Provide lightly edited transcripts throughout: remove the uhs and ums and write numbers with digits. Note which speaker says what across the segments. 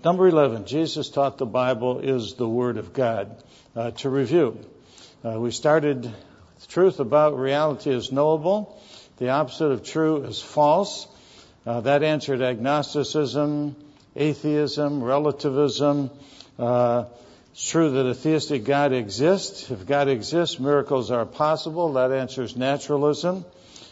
Speaker 1: Number 11, Jesus taught the Bible is the Word of God. To review, we started, truth about reality is knowable. The opposite of true is false. That answered agnosticism, atheism, relativism. It's true that a theistic God exists. If God exists, miracles are possible. That answers naturalism.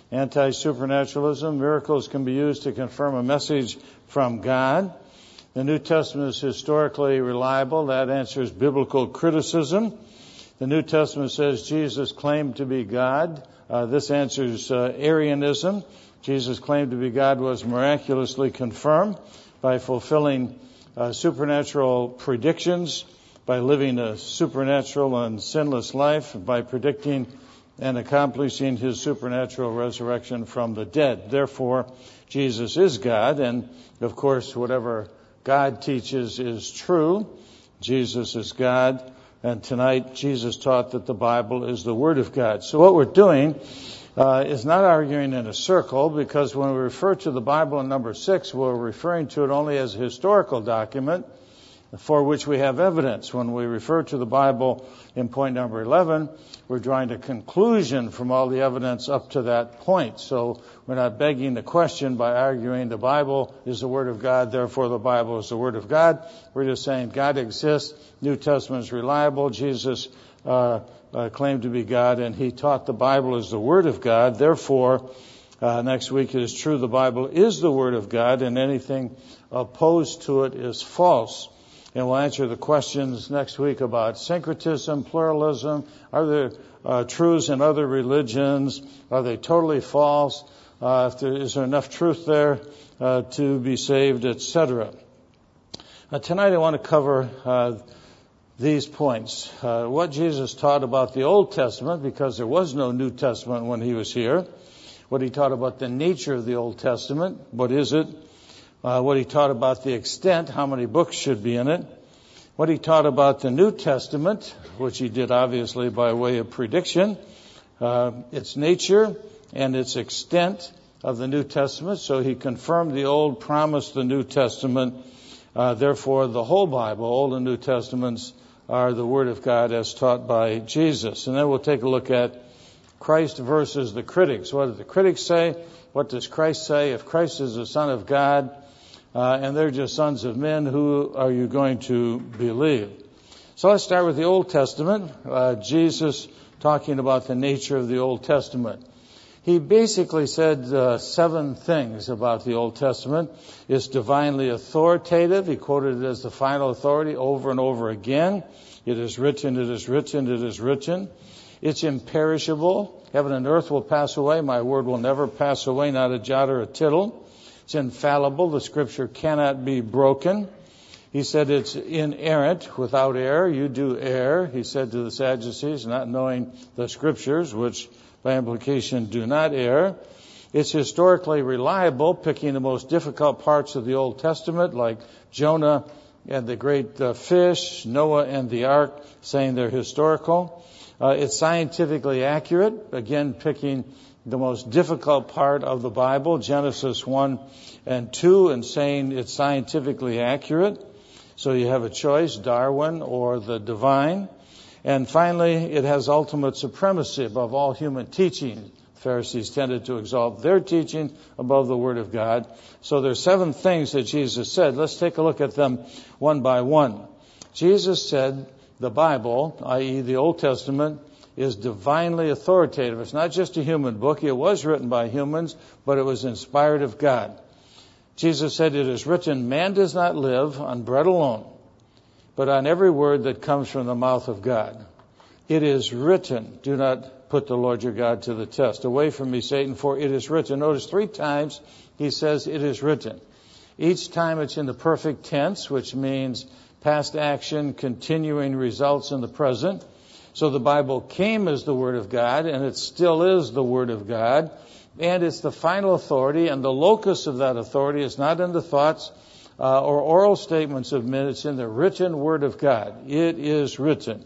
Speaker 1: Anti-supernaturalism, miracles can be used to confirm a message from God. The New Testament is historically reliable. That answers biblical criticism. The New Testament says Jesus claimed to be God. This answers Arianism. Jesus' claim to be God was miraculously confirmed by fulfilling supernatural predictions, by living a supernatural and sinless life, by predicting and accomplishing his supernatural resurrection from the dead. Therefore, Jesus is God, and of course, whatever God teaches is true. Jesus is God, and tonight Jesus taught that the Bible is the Word of God. So what we're doing is not arguing in a circle, because when we refer to the Bible in number 6, we're referring to it only as a historical document for which we have evidence. When we refer to the Bible in point number 11, we're drawing a conclusion from all the evidence up to that point. So we're not begging the question by arguing the Bible is the Word of God, therefore the Bible is the Word of God. We're just saying God exists, New Testament is reliable, Jesus claimed to be God, and he taught the Bible is the Word of God. Therefore, next week it is true the Bible is the Word of God, and anything opposed to it is false. And we'll answer the questions next week about syncretism, pluralism, are there truths in other religions, are they totally false, is there enough truth there to be saved, etc. Tonight I want to cover these points. What Jesus taught about the Old Testament, because there was no New Testament when he was here. What he taught about the nature of the Old Testament, what is it? What he taught about the extent, how many books should be in it. What he taught about the New Testament, which he did obviously by way of prediction. Its nature and its extent of the New Testament. So he confirmed the Old, promised the New Testament. Therefore, the whole Bible, Old and New Testaments, are the Word of God as taught by Jesus. And then we'll take a look at Christ versus the critics. What do the critics say? What does Christ say? If Christ is the Son of God, and they're just sons of men, who are you going to believe? So let's start with the Old Testament. Jesus talking about the nature of the Old Testament. He basically said 7 things about the Old Testament. It's divinely authoritative. He quoted it as the final authority over and over again. It is written, it is written, it is written. It's imperishable. Heaven and earth will pass away. My word will never pass away, not a jot or a tittle. It's infallible. The Scripture cannot be broken. He said it's inerrant, without error. You do err, he said to the Sadducees, not knowing the Scriptures, which by implication do not err. It's historically reliable, picking the most difficult parts of the Old Testament, like Jonah and the great fish, Noah and the ark, saying they're historical. It's scientifically accurate, again picking the most difficult part of the Bible, Genesis 1 and 2, and saying it's scientifically accurate. So you have a choice, Darwin or the divine. And finally, it has ultimate supremacy above all human teaching. The Pharisees tended to exalt their teaching above the Word of God. So there's 7 things that Jesus said. Let's take a look at them one by one. Jesus said the Bible, i.e. the Old Testament, is divinely authoritative. It's not just a human book. It was written by humans, but it was inspired of God. Jesus said, it is written, man does not live on bread alone, but on every word that comes from the mouth of God. It is written, do not put the Lord your God to the test. Away from me, Satan, for it is written. Notice 3 times he says it is written. Each time it's in the perfect tense, which means past action, continuing results in the present. So the Bible came as the Word of God, and it still is the Word of God. And it's the final authority, and the locus of that authority is not in the thoughts or oral statements of men. It's in the written Word of God. It is written.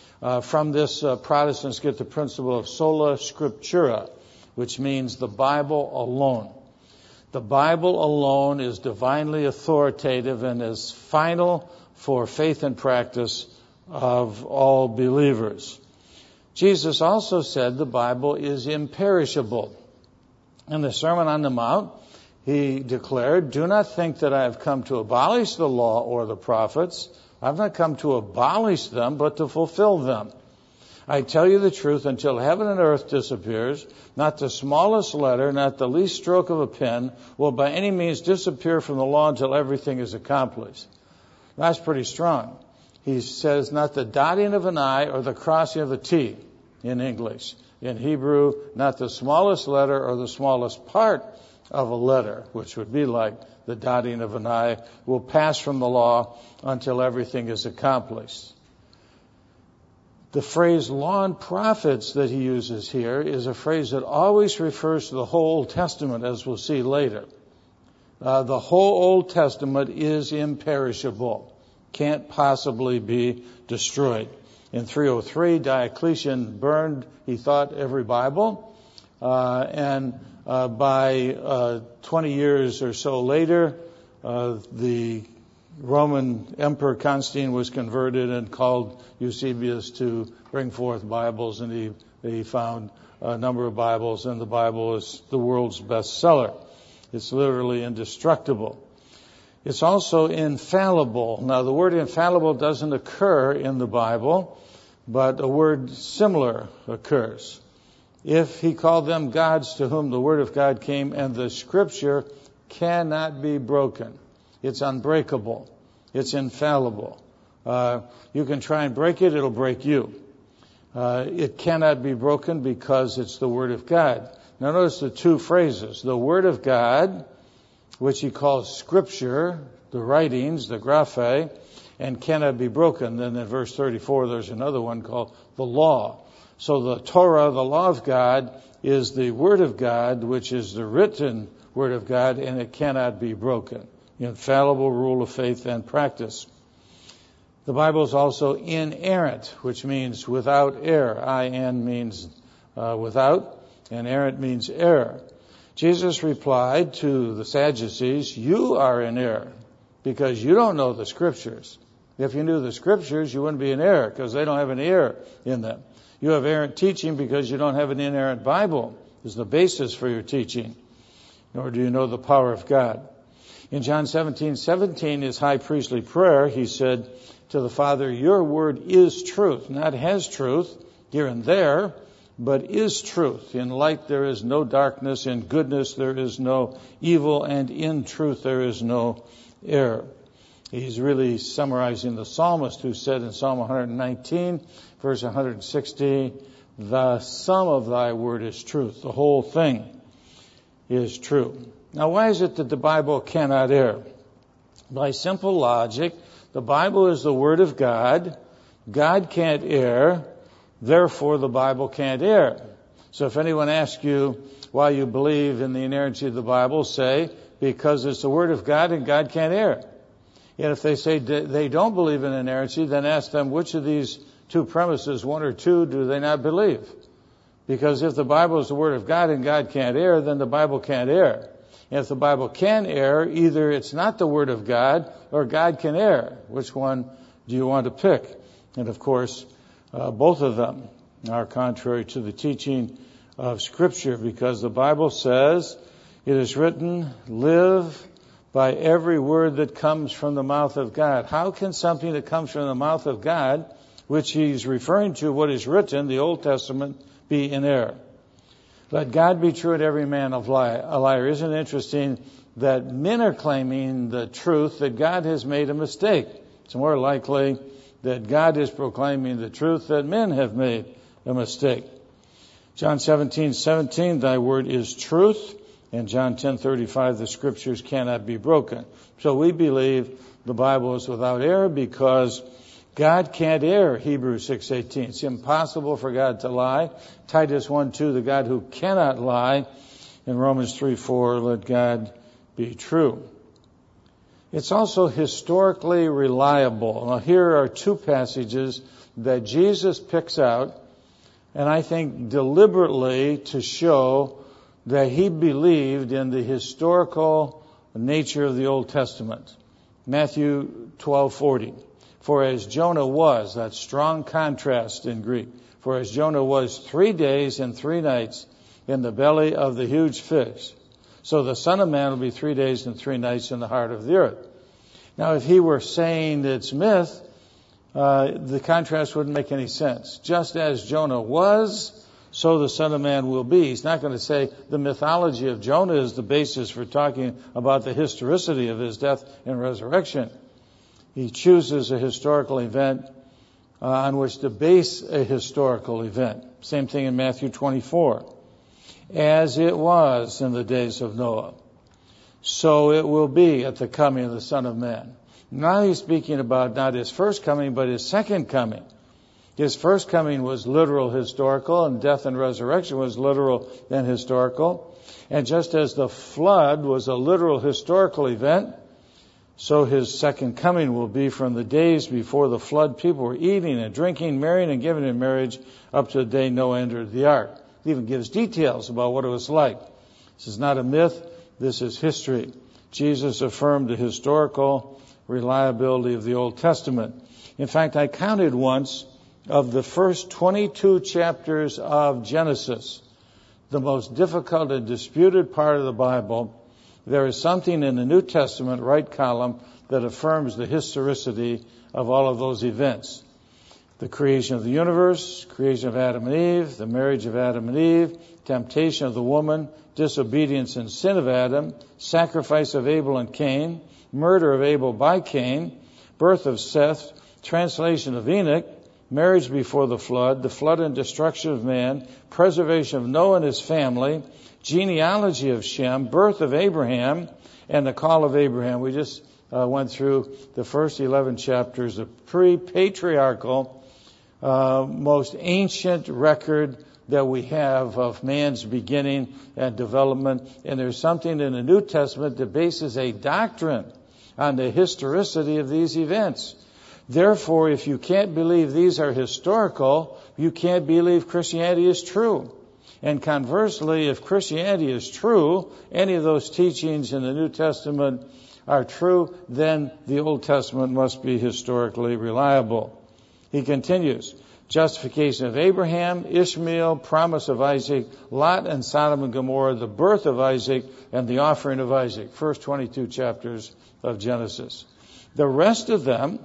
Speaker 1: From this, Protestants get the principle of sola scriptura, which means the Bible alone. The Bible alone is divinely authoritative and is final for faith and practice of all believers. Jesus also said the Bible is imperishable. In the Sermon on the Mount, he declared, "Do not think that I have come to abolish the law or the prophets. I've not come to abolish them, but to fulfill them. I tell you the truth, until heaven and earth disappears, not the smallest letter, not the least stroke of a pen will by any means disappear from the law until everything is accomplished." That's pretty strong. He says not the dotting of an I or the crossing of a T in English. In Hebrew, not the smallest letter or the smallest part of a letter, which would be like the dotting of an I, will pass from the law until everything is accomplished. The phrase law and prophets that he uses here is a phrase that always refers to the whole Old Testament, as we'll see later. The whole Old Testament is imperishable, can't possibly be destroyed. In 303, Diocletian burned, he thought, every Bible, and by 20 years or so later, the Roman Emperor Constantine was converted and called Eusebius to bring forth Bibles, and he found a number of Bibles, and the Bible is the world's bestseller. It's literally indestructible. It's also infallible. Now, the word infallible doesn't occur in the Bible, but a word similar occurs. If he called them gods to whom the word of God came, and the scripture cannot be broken. It's unbreakable. It's infallible. You can try and break it, it'll break you. It cannot be broken because it's the Word of God. Now notice the two phrases. The Word of God, which he calls Scripture, the writings, the graphe, and cannot be broken. Then in verse 34, there's another one called the law. So the Torah, the law of God, is the Word of God, which is the written Word of God, and it cannot be broken. Infallible rule of faith and practice. The Bible is also inerrant, which means without error. In means without, and errant means error. Jesus replied to the Sadducees, "You are in error because you don't know the Scriptures. If you knew the Scriptures, you wouldn't be in error because they don't have any error in them. You have errant teaching because you don't have an inerrant Bible as the basis for your teaching, nor do you know the power of God." In John 17:17, his high priestly prayer, he said to the Father, "Your word is truth," not has truth here and there, but is truth. In light there is no darkness, in goodness there is no evil, and in truth there is no error. He's really summarizing the psalmist who said in Psalm 119, verse 160, "The sum of thy word is truth." The whole thing is true. Now, why is it that the Bible cannot err? By simple logic, the Bible is the Word of God. God can't err. Therefore, the Bible can't err. So if anyone asks you why you believe in the inerrancy of the Bible, say, because it's the Word of God and God can't err. And if they say they don't believe in inerrancy, then ask them which of these two premises, one or two, do they not believe? Because if the Bible is the Word of God and God can't err, then the Bible can't err. If the Bible can err, either it's not the Word of God or God can err. Which one do you want to pick? And of course, both of them are contrary to the teaching of Scripture, because the Bible says, it is written, live by every word that comes from the mouth of God. How can something that comes from the mouth of God, which he's referring to what is written, the Old Testament, be in error? Let God be true and every man a liar. Isn't it interesting that men are claiming the truth, that God has made a mistake? It's more likely that God is proclaiming the truth, that men have made a mistake. John 17:17, thy word is truth. And John 10:35, the Scriptures cannot be broken. So we believe the Bible is without error because God can't err, Hebrews 6:18. It's impossible for God to lie. Titus 1:2, the God who cannot lie. In Romans 3:4, let God be true. It's also historically reliable. Now here are two passages that Jesus picks out, and I think deliberately to show that he believed in the historical nature of the Old Testament. Matthew 12:40. For as Jonah was, that strong contrast in Greek, for as Jonah was 3 days and 3 nights in the belly of the huge fish, so the Son of Man will be 3 days and 3 nights in the heart of the earth. Now, if he were saying it's myth, the contrast wouldn't make any sense. Just as Jonah was, so the Son of Man will be. He's not going to say the mythology of Jonah is the basis for talking about the historicity of his death and resurrection. He chooses a historical event on which to base a historical event. Same thing in Matthew 24. As it was in the days of Noah, so it will be at the coming of the Son of Man. Now he's speaking about not his first coming, but his second coming. His first coming was literal, historical, and death and resurrection was literal and historical. And just as the flood was a literal, historical event, so his second coming will be from the days before the flood. People were eating and drinking, marrying and giving in marriage up to the day Noah entered the ark. It even gives details about what it was like. This is not a myth. This is history. Jesus affirmed the historical reliability of the Old Testament. In fact, I counted once, of the first 22 chapters of Genesis, the most difficult and disputed part of the Bible, there is something in the New Testament, right column, that affirms the historicity of all of those events. The creation of the universe, creation of Adam and Eve, the marriage of Adam and Eve, temptation of the woman, disobedience and sin of Adam, sacrifice of Abel and Cain, murder of Abel by Cain, birth of Seth, translation of Enoch, marriage before the flood and destruction of man, preservation of Noah and his family, genealogy of Shem, birth of Abraham, and the call of Abraham. We just went through the first 11 chapters, the pre-patriarchal, most ancient record that we have of man's beginning and development. And there's something in the New Testament that bases a doctrine on the historicity of these events. Therefore, if you can't believe these are historical, you can't believe Christianity is true. And conversely, if Christianity is true, any of those teachings in the New Testament are true, then the Old Testament must be historically reliable. He continues, justification of Abraham, Ishmael, promise of Isaac, Lot and Sodom and Gomorrah, the birth of Isaac, and the offering of Isaac. First 22 chapters of Genesis. The rest of them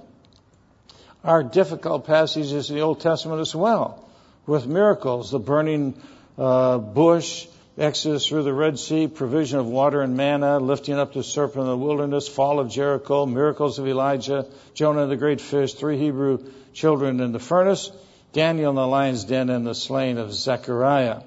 Speaker 1: are difficult passages in the Old Testament as well, with miracles, the burning bush, Exodus through the Red Sea, provision of water and manna, lifting up the serpent in the wilderness, fall of Jericho, miracles of Elijah, Jonah and the great fish, 3 Hebrew children in the furnace, Daniel in the lion's den, and the slaying of Zechariah.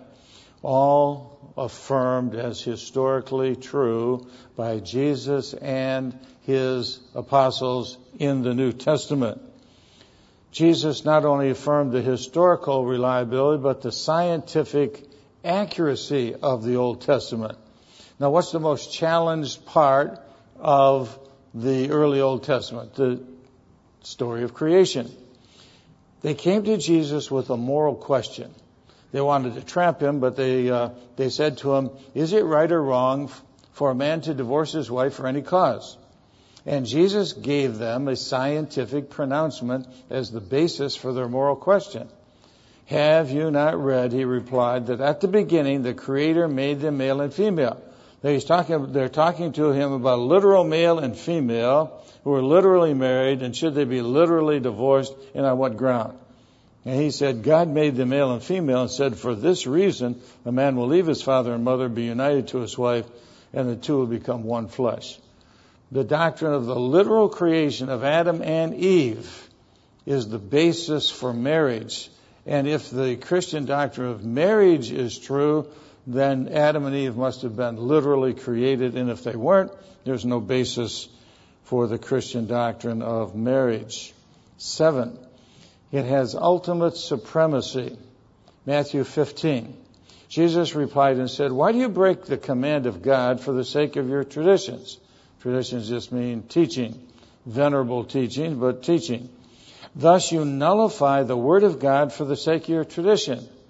Speaker 1: All affirmed as historically true by Jesus and his apostles in the New Testament. Jesus not only affirmed the historical reliability, but the scientific accuracy of the Old Testament. Now, what's the most challenged part of the early Old Testament? The story of creation. They came to Jesus with a moral question. They wanted to trap him, but they said to him, is it right or wrong for a man to divorce his wife for any cause? And Jesus gave them a scientific pronouncement as the basis for their moral question. Have you not read, he replied, that at the beginning the Creator made them male and female? They're talking to him about literal male and female who are literally married, and should they be literally divorced, and on what ground? And he said, God made them male and female, and said, for this reason a man will leave his father and mother, be united to his wife, and the two will become one flesh. The doctrine of the literal creation of Adam and Eve is the basis for marriage. And if the Christian doctrine of marriage is true, then Adam and Eve must have been literally created. And if they weren't, there's no basis for the Christian doctrine of marriage. 7, it has ultimate supremacy. Matthew 15. Jesus replied and said, why do you break the command of God for the sake of your traditions? Traditions just mean teaching, venerable teaching, but teaching. Thus you nullify the word of God for the sake of your tradition.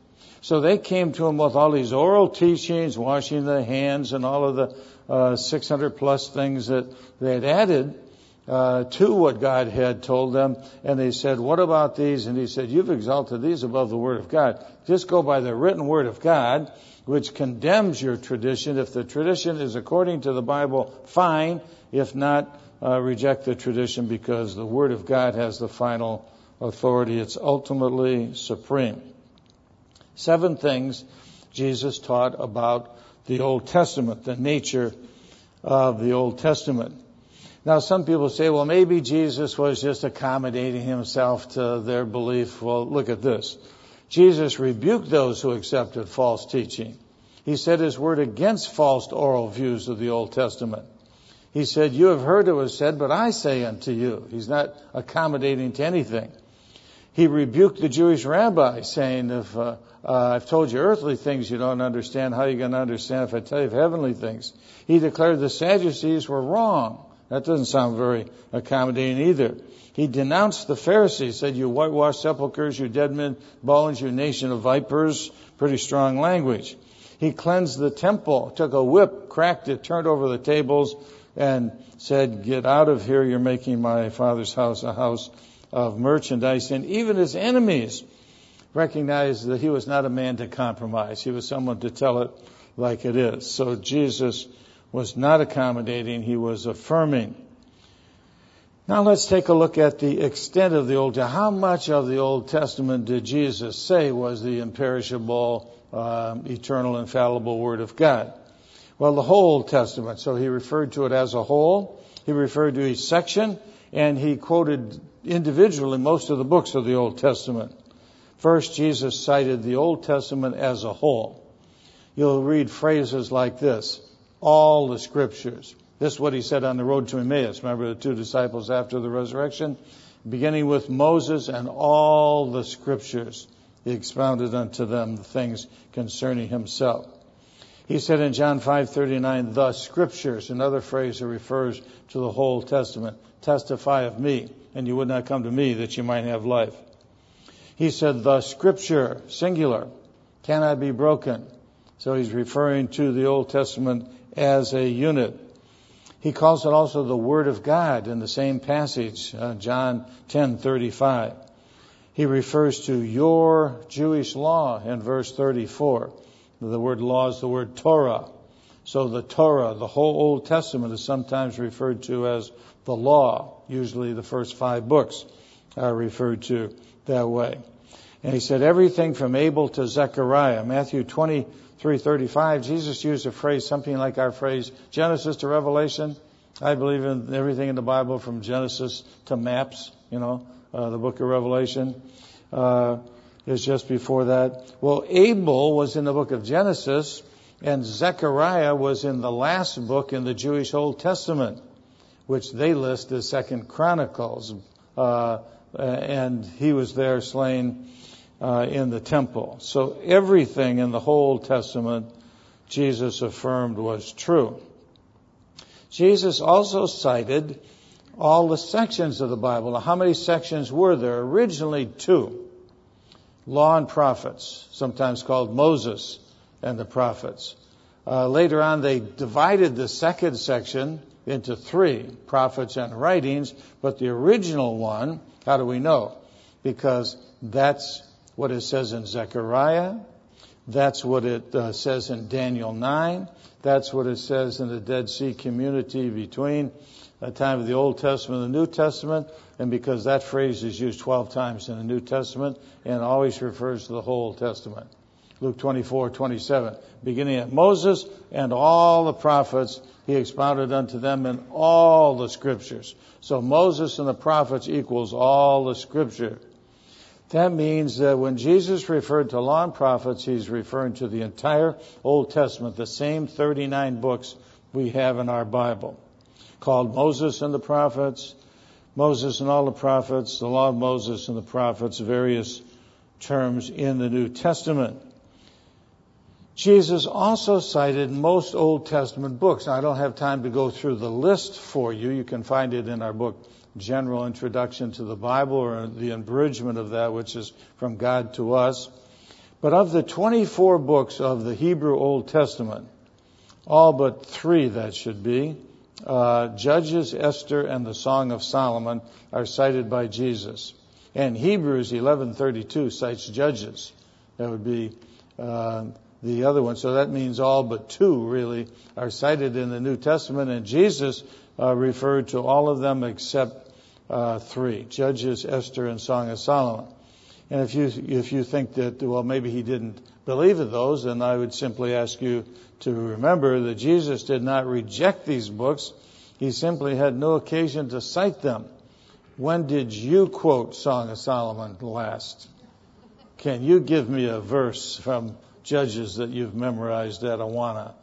Speaker 1: So they came to him with all these oral teachings, washing the hands and all of the 600 plus things that they had added to what God had told them. And they said, what about these? And he said, you've exalted these above the Word of God. Just go by the written Word of God, which condemns your tradition. If the tradition is according to the Bible, fine. If not, reject the tradition, because the Word of God has the final authority. It's ultimately supreme. 7 things Jesus taught about the Old Testament, the nature of the Old Testament. Now, some people say, well, maybe Jesus was just accommodating himself to their belief. Well, look at this. Jesus rebuked those who accepted false teaching. He set his word against false oral views of the Old Testament. He said, you have heard it was said, but I say unto you. He's not accommodating to anything. He rebuked the Jewish rabbi, saying, if I've told you earthly things you don't understand, how are you going to understand if I tell you of heavenly things? He declared the Sadducees were wrong. That doesn't sound very accommodating either. He denounced the Pharisees, said, you whitewashed sepulchres, you dead men, bones, you nation of vipers. Pretty strong language. He cleansed the temple, took a whip, cracked it, turned over the tables, and said, get out of here, you're making my Father's house a house of merchandise. And even his enemies recognized that he was not a man to compromise. He was someone to tell it like it is. So Jesus was not accommodating, he was affirming. Now let's take a look at the extent of the Old Testament. How much of the Old Testament did Jesus say was the imperishable, eternal, infallible Word of God? Well, the whole Old Testament. So he referred to it as a whole. He referred to each section, and he quoted individually most of the books of the Old Testament. First, Jesus cited the Old Testament as a whole. You'll read phrases like this: all the Scriptures. This is what he said on the road to Emmaus. Remember the 2 disciples after the resurrection? Beginning with Moses and all the Scriptures, he expounded unto them the things concerning himself. He said in John 5:39, the Scriptures, another phrase that refers to the whole Testament, testify of me, and you would not come to me that you might have life. He said the Scripture, singular, cannot be broken. So he's referring to the Old Testament as a unit. He calls it also the Word of God in the same passage, John 10:35. He refers to your Jewish law in verse 34. The word law is the word Torah. So the Torah, the whole Old Testament, is sometimes referred to as the law. Usually the first 5 books are referred to that way. And he said everything from Abel to Zechariah. Matthew 23:35, Jesus used a phrase, something like our phrase, Genesis to Revelation. I believe in everything in the Bible from Genesis to maps, the book of Revelation is just before that. Well, Abel was in the book of Genesis, and Zechariah was in the last book in the Jewish Old Testament, which they list as 2 Chronicles. And he was there slain in the temple. So everything in the whole Old Testament, Jesus affirmed was true. Jesus also cited all the sections of the Bible. Now, how many sections were there? Originally 2. Law and prophets, sometimes called Moses and the prophets. Later on, they divided the second section into 3, prophets and writings. But the original one, how do we know? Because that's what it says in Zechariah. That's what it says in Daniel 9. That's what it says in the Dead Sea community between the time of the Old Testament and the New Testament. And because that phrase is used 12 times in the New Testament and always refers to the whole Old Testament. Luke 24:27, beginning at Moses and all the prophets, he expounded unto them in all the Scriptures. So Moses and the prophets equals all the Scripture. That means that when Jesus referred to law and prophets, he's referring to the entire Old Testament, the same 39 books we have in our Bible, called Moses and the prophets, Moses and all the prophets, the law of Moses and the prophets, various terms in the New Testament. Jesus also cited most Old Testament books. Now, I don't have time to go through the list for you. You can find it in our book, General Introduction to the Bible, or the abridgment of that, which is From God to Us. But of the 24 books of the Hebrew Old Testament, all but 3, that should be, Judges, Esther, and the Song of Solomon are cited by Jesus. And Hebrews 11:32 cites Judges. That would be the other one. So that means all but 2 really are cited in the New Testament, and Jesus referred to all of them except 3, Judges, Esther, and Song of Solomon. And if you think that, well, maybe he didn't believe in those, then I would simply ask you to remember that Jesus did not reject these books. He simply had no occasion to cite them. When did you quote Song of Solomon last? Can you give me a verse from Judges that you've memorized at Awana?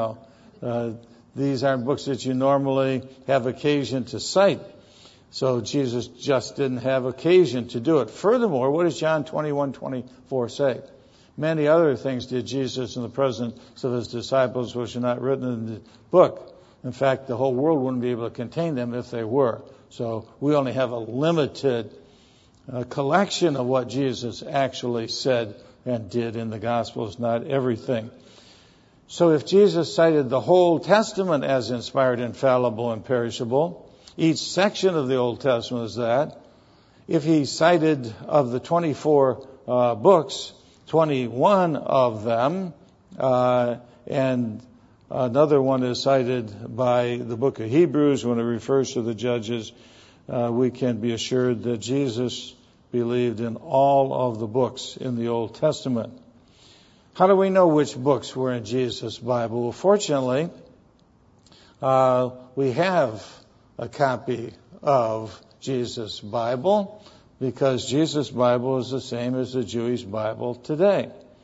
Speaker 1: These aren't books that you normally have occasion to cite. So Jesus just didn't have occasion to do it. Furthermore, what does John 21:24 say? Many other things did Jesus in the presence of his disciples which are not written in the book. In fact, the whole world wouldn't be able to contain them if they were. So we only have a limited collection of what Jesus actually said and did in the Gospels, not everything. So if Jesus cited the whole Testament as inspired, infallible, and perishable, each section of the Old Testament is that. If he cited of the 24 books, 21 of them, and another one is cited by the book of Hebrews when it refers to the Judges, we can be assured that Jesus believed in all of the books in the Old Testament. How do we know which books were in Jesus' Bible? Well, fortunately, we have a copy of Jesus' Bible because Jesus' Bible is the same as the Jewish Bible today.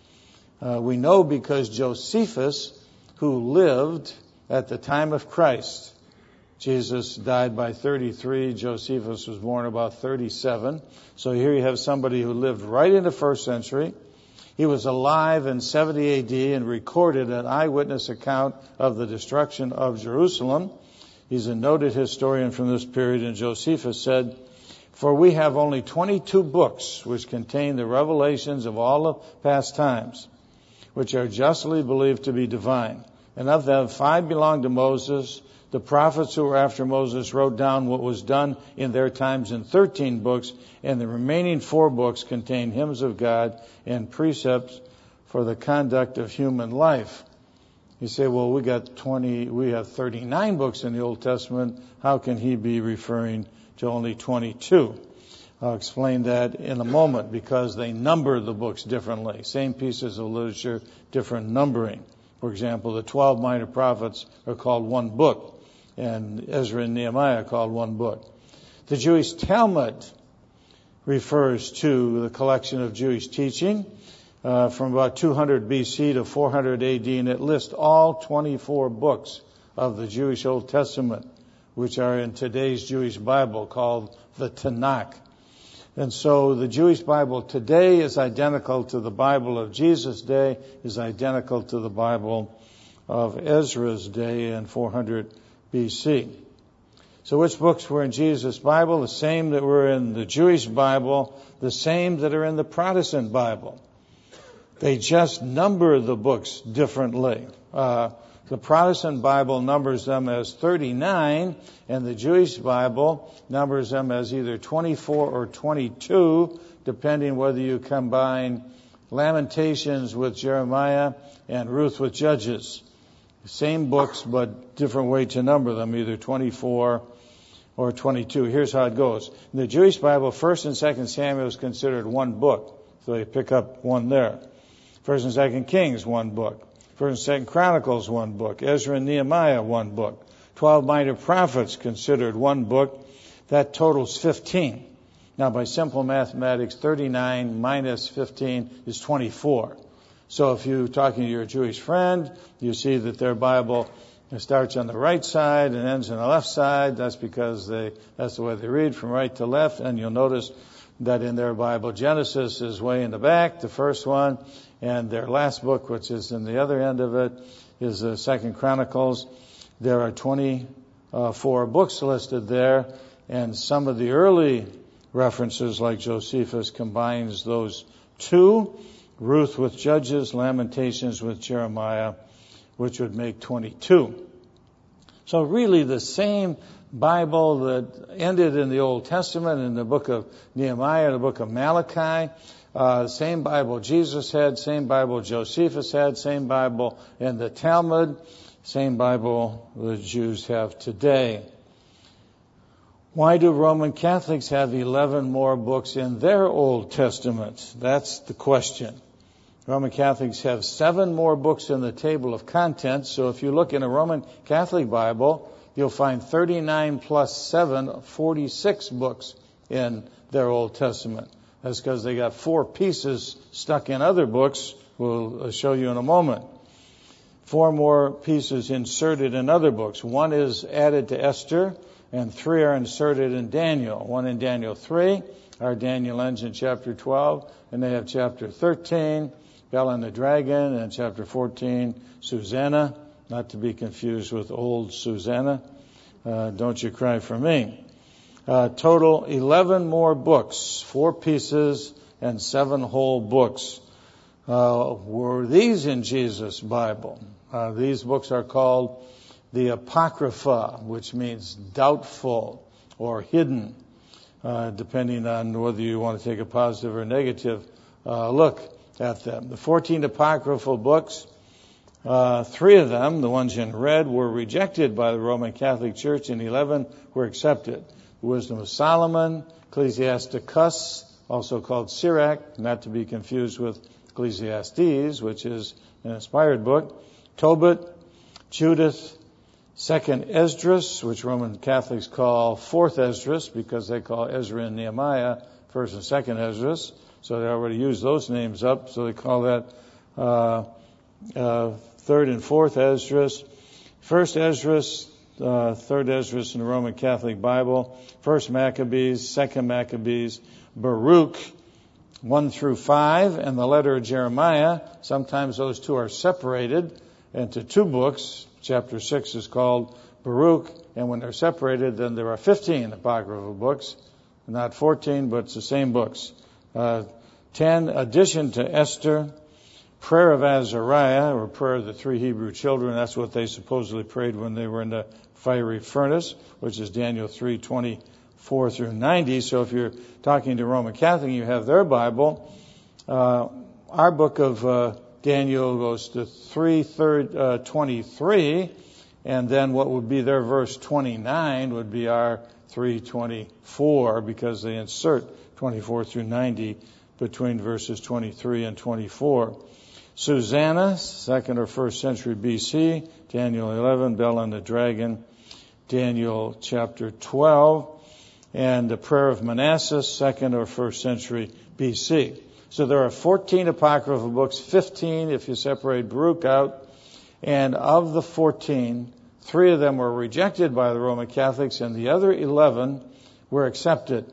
Speaker 1: We know because Josephus, who lived at the time of Christ, Jesus died by 33, Josephus was born about 37. So here you have somebody who lived right in the first century. He was alive in 70 AD and recorded an eyewitness account of the destruction of Jerusalem. He's a noted historian from this period, and Josephus said, "For we have only 22 books which contain the revelations of all of past times, which are justly believed to be divine. And of them 5 belong to Moses. The prophets who were after Moses wrote down what was done in their times in 13 books, and the remaining 4 books contain hymns of God and precepts for the conduct of human life." You say, well, we have 39 books in the Old Testament. How can he be referring to only 22? I'll explain that in a moment, because they number the books differently. Same pieces of literature, different numbering. For example, the 12 minor prophets are called one book, and Ezra and Nehemiah are called one book. The Jewish Talmud refers to the collection of Jewish teaching from about 200 BC to 400 AD, and it lists all 24 books of the Jewish Old Testament, which are in today's Jewish Bible called the Tanakh. And so the Jewish Bible today is identical to the Bible of Jesus' day, is identical to the Bible of Ezra's day in 400 BC. So which books were in Jesus' Bible? The same that were in the Jewish Bible, the same that are in the Protestant Bible. They just number the books differently. The Protestant Bible numbers them as 39, and the Jewish Bible numbers them as either 24 or 22, depending whether you combine Lamentations with Jeremiah and Ruth with Judges. Same books, but different way to number them, either 24 or 22. Here's how it goes. In the Jewish Bible, 1st and 2nd Samuel is considered one book, so they pick up one there. 1st and 2nd Kings, one book. 1st and 2nd Chronicles, one book. Ezra and Nehemiah, one book. 12 minor prophets considered one book. That totals 15. Now, by simple mathematics, 39 minus 15 is 24. So if you're talking to your Jewish friend, you see that their Bible starts on the right side and ends on the left side. That's because that's the way they read, from right to left. And you'll notice that in their Bible, Genesis is way in the back, the first one, and their last book, which is in the other end of it, is the 2nd Chronicles. There are 24 books listed there, and some of the early references, like Josephus, combines those two, Ruth with Judges, Lamentations with Jeremiah, which would make 22. So really the same Bible that ended in the Old Testament, in the book of Nehemiah, the book of Malachi, same Bible Jesus had, same Bible Josephus had, same Bible in the Talmud, same Bible the Jews have today. Why do Roman Catholics have 11 more books in their Old Testament? That's the question. Roman Catholics have 7 more books in the table of contents. So if you look in a Roman Catholic Bible, you'll find 39 plus 7, 46 books in their Old Testament. That's because they got 4 pieces stuck in other books. We'll show you in a moment. 4 more pieces inserted in other books. 1 is added to Esther, and 3 are inserted in Daniel. 1 in Daniel 3, our Daniel ends in chapter 12, and they have chapter 13, Bel and the Dragon, and chapter 14, Susanna, not to be confused with old Susanna. Don't you cry for me. Total 11 more books, 4 pieces and 7 whole books. Were these in Jesus' Bible? These books are called the Apocrypha, which means doubtful or hidden, depending on whether you want to take a positive or negative look at them. The 14 apocryphal books, 3 of them, the ones in red, were rejected by the Roman Catholic Church, and 11 were accepted. The Wisdom of Solomon, Ecclesiasticus, also called Sirach, not to be confused with Ecclesiastes, which is an inspired book, Tobit, Judith, 2nd Esdras, which Roman Catholics call 4th Esdras, because they call Ezra and Nehemiah 1st and 2nd Esdras. So they already used those names up, so they call that 3rd and 4th Esdras. 1st Esdras, 3rd Esdras in the Roman Catholic Bible. 1st Maccabees, 2nd Maccabees, Baruch, 1 through 5, and the letter of Jeremiah. Sometimes those 2 are separated into 2 books. Chapter 6 is called Baruch, and when they're separated, then there are 15 apocryphal books. Not 14, but it's the same books. 10, addition to Esther, prayer of Azariah, or prayer of the 3 Hebrew children. That's what they supposedly prayed when they were in the fiery furnace, which is Daniel 3:24 through 90. So if you're talking to Roman Catholic, you have their Bible. Our book of Daniel goes to 3:23, and then what would be their verse 29 would be our 3:24, because they insert 24 through 90 between verses 23 and 24. Susanna, 2nd or 1st century BC, Daniel 11, Bel and the Dragon, Daniel chapter 12, and the prayer of Manasseh, 2nd or 1st century BC. So there are 14 apocryphal books, 15 if you separate Baruch out, and of the 14, 3 of them were rejected by the Roman Catholics, and the other 11 were accepted.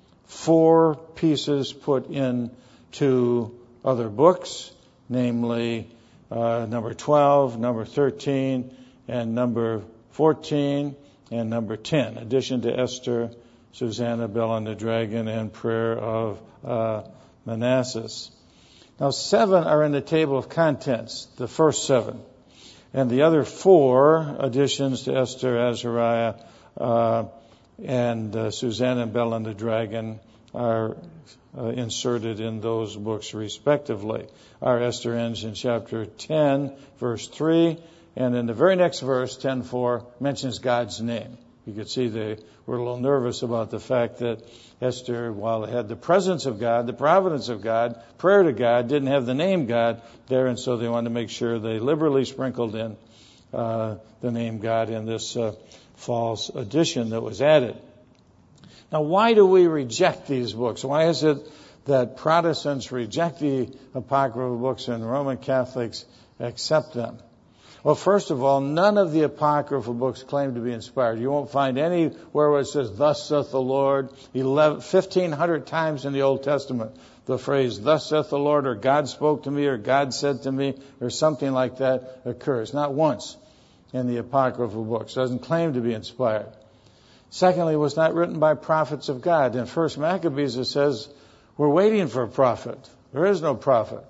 Speaker 1: 4 pieces put into other books, namely number 12, number 13, and number 14, and number 10. Addition to Esther, Susanna, Bel and the Dragon, and prayer of Manasseh. Now 7 are in the table of contents, the first 7. And the other 4 additions to Esther, Azariah, and Susanna and Bel and the Dragon are inserted in those books respectively. Our Esther ends in chapter 10, verse 3, and in the very next verse, 10:4, mentions God's name. You could see they were a little nervous about the fact that Esther, while it had the presence of God, the providence of God, prayer to God, didn't have the name God there, and so they wanted to make sure they liberally sprinkled in the name God in this false addition that was added. Now, why do we reject these books? Why is it that Protestants reject the apocryphal books and Roman Catholics accept them? Well, first of all, none of the apocryphal books claim to be inspired. You won't find anywhere where it says, "Thus saith the Lord," 1,500 times in the Old Testament. The phrase, "Thus saith the Lord," or "God spoke to me," or "God said to me," or something like that occurs. Not once in the apocryphal books. It doesn't claim to be inspired. Secondly, it was not written by prophets of God. In 1 Maccabees it says, we're waiting for a prophet. There is no prophet.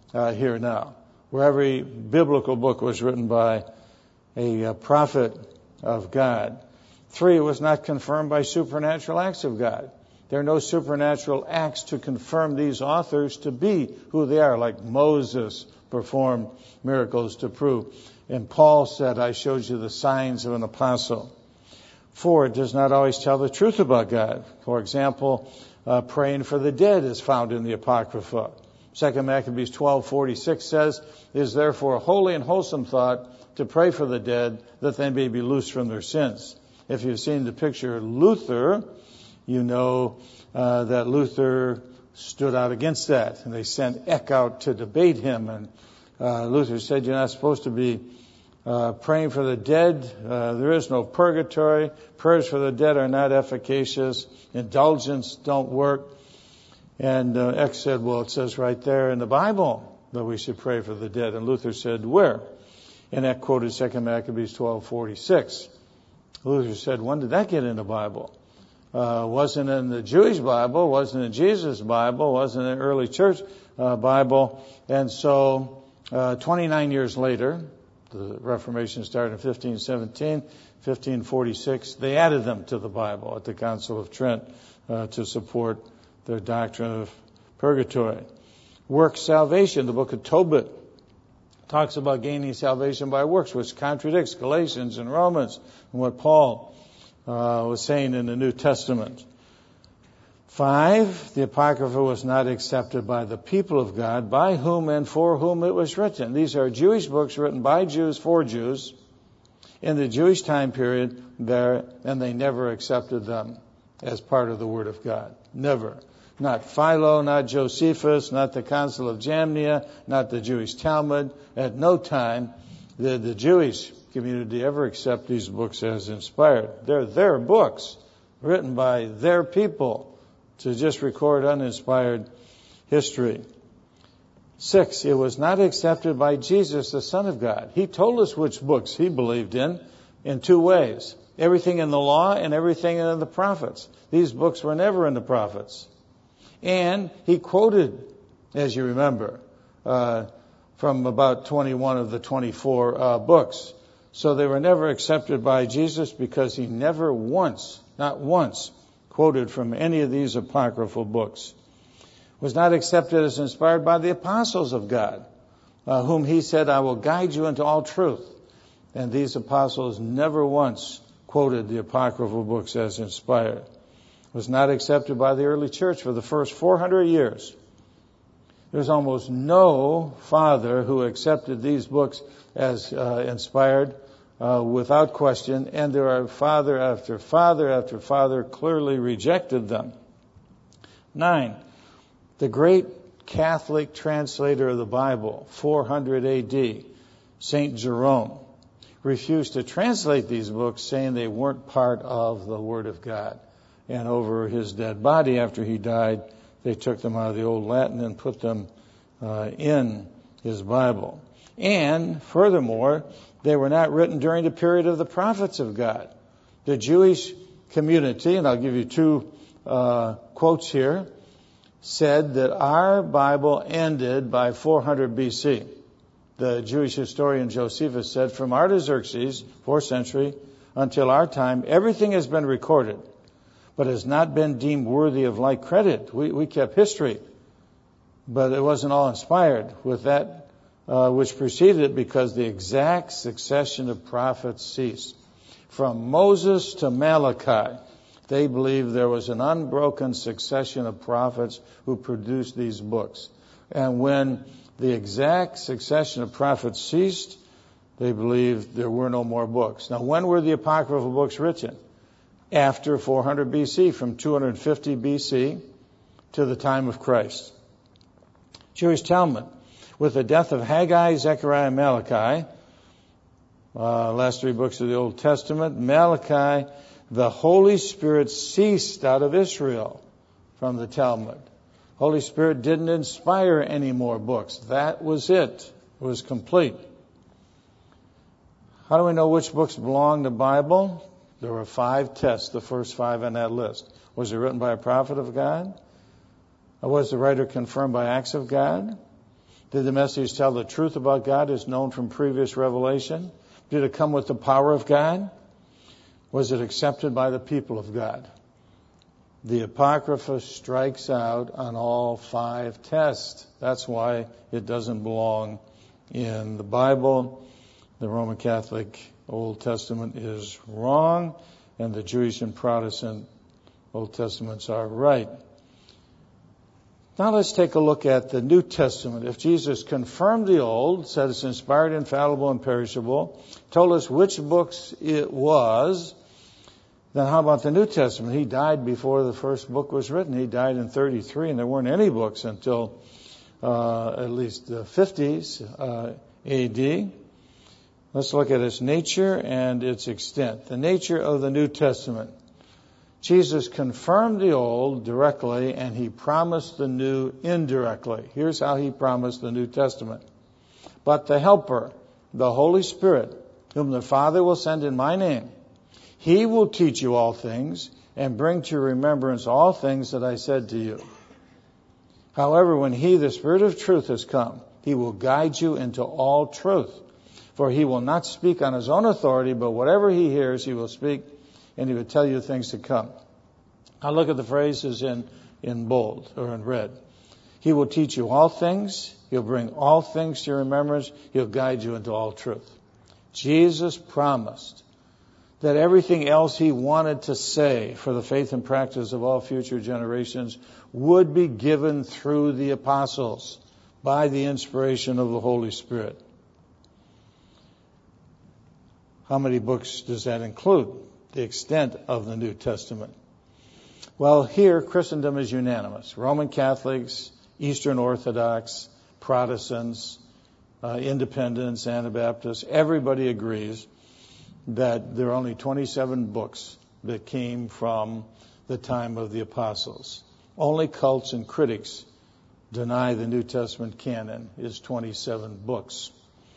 Speaker 1: here now, where every biblical book was written by a prophet of God. 3, it was not confirmed by supernatural acts of God. There are no supernatural acts to confirm these authors to be who they are, like Moses performed miracles to prove. And Paul said, I showed you the signs of an apostle. 4, it does not always tell the truth about God. For example, praying for the dead is found in the Apocrypha. 2 Maccabees 12:46 says, it is therefore a holy and wholesome thought to pray for the dead that they may be loosed from their sins. If you've seen the picture Luther, you know that Luther stood out against that. And they sent Eck out to debate him. And Luther said, you're not supposed to be praying for the dead. There is no purgatory. Prayers for the dead are not efficacious. Indulgence don't work. And Eck said, well, it says right there in the Bible that we should pray for the dead. And Luther said, where? And Eck quoted 2 Maccabees 12:46. Luther said, when did that get in the Bible? Wasn't in the Jewish Bible, wasn't in Jesus' Bible, wasn't in the early church Bible. And so 29 years later, the Reformation started in 1517, 1546, they added them to the Bible at the Council of Trent to support their doctrine of purgatory. Works salvation, the book of Tobit talks about gaining salvation by works, which contradicts Galatians and Romans and what Paul was saying in the New Testament. 5, the Apocrypha was not accepted by the people of God, by whom and for whom it was written. These are Jewish books written by Jews for Jews in the Jewish time period there, and they never accepted them as part of the Word of God. Never. Not Philo, not Josephus, not the Council of Jamnia, not the Jewish Talmud. At no time did the Jewish community ever accept these books as inspired. They're their books, written by their people, to just record uninspired history. 6, it was not accepted by Jesus, the Son of God. He told us which books he believed in 2 ways. Everything in the law and everything in the prophets. These books were never in the prophets. And he quoted, as you remember, from about 21 of the 24 books. So they were never accepted by Jesus because he never once, not once, quoted from any of these apocryphal books. Was not accepted as inspired by the apostles of God, whom he said, I will guide you into all truth. And these apostles never once quoted the apocryphal books as inspired. Was not accepted by the early church for the first 400 years. There's almost no father who accepted these books as inspired without question, and there are father after father after father clearly rejected them. 9, the great Catholic translator of the Bible, 400 AD, St. Jerome, refused to translate these books, saying they weren't part of the Word of God. And over his dead body after he died, they took them out of the Old Latin and put them in his Bible. And furthermore, they were not written during the period of the prophets of God. The Jewish community, and I'll give you 2 quotes here, said that our Bible ended by 400 BC. The Jewish historian Josephus said, from Artaxerxes, 4th century, until our time, everything has been recorded, but has not been deemed worthy of like credit. We kept history, but it wasn't all inspired with that which preceded it, because the exact succession of prophets ceased. From Moses to Malachi, they believed there was an unbroken succession of prophets who produced these books. And when the exact succession of prophets ceased, they believed there were no more books. Now, when were the apocryphal books written? After 400 BC, from 250 BC to the time of Christ. Jewish Talmud. With the death of Haggai, Zechariah, and Malachi, last 3 books of the Old Testament, Malachi, the Holy Spirit ceased out of Israel from the Talmud. Holy Spirit didn't inspire any more books. That was it. It was complete. How do we know which books belong to the Bible? There were 5 tests, the first 5 on that list. Was it written by a prophet of God? Or was the writer confirmed by acts of God? Did the message tell the truth about God as known from previous revelation? Did it come with the power of God? Was it accepted by the people of God? The Apocrypha strikes out on all 5 tests. That's why it doesn't belong in the Bible. The Roman Catholic Old Testament is wrong, and the Jewish and Protestant Old Testaments are right. Now let's take a look at the New Testament. If Jesus confirmed the Old, said it's inspired, infallible, and perishable, told us which books it was, then how about the New Testament? He died before the first book was written. He died in 33, and there weren't any books until at least the 50s A.D. Let's look at its nature and its extent. The nature of the New Testament. Jesus confirmed the Old directly, and he promised the New indirectly. Here's how he promised the New Testament. But the Helper, the Holy Spirit, whom the Father will send in my name, he will teach you all things and bring to your remembrance all things that I said to you. However, when he, the Spirit of truth, has come, he will guide you into all truth. For he will not speak on his own authority, but whatever he hears, he will speak, and he will tell you things to come. Now look at the phrases in bold or in red. He will teach you all things. He'll bring all things to your remembrance. He'll guide you into all truth. Jesus promised that everything else he wanted to say for the faith and practice of all future generations would be given through the apostles by the inspiration of the Holy Spirit. How many books does that include? The extent of the New Testament. Well, here Christendom is unanimous. Roman Catholics, Eastern Orthodox, Protestants, Independents, Anabaptists, everybody agrees that there are only 27 books that came from the time of the apostles. Only cults and critics deny the New Testament canon is 27 books.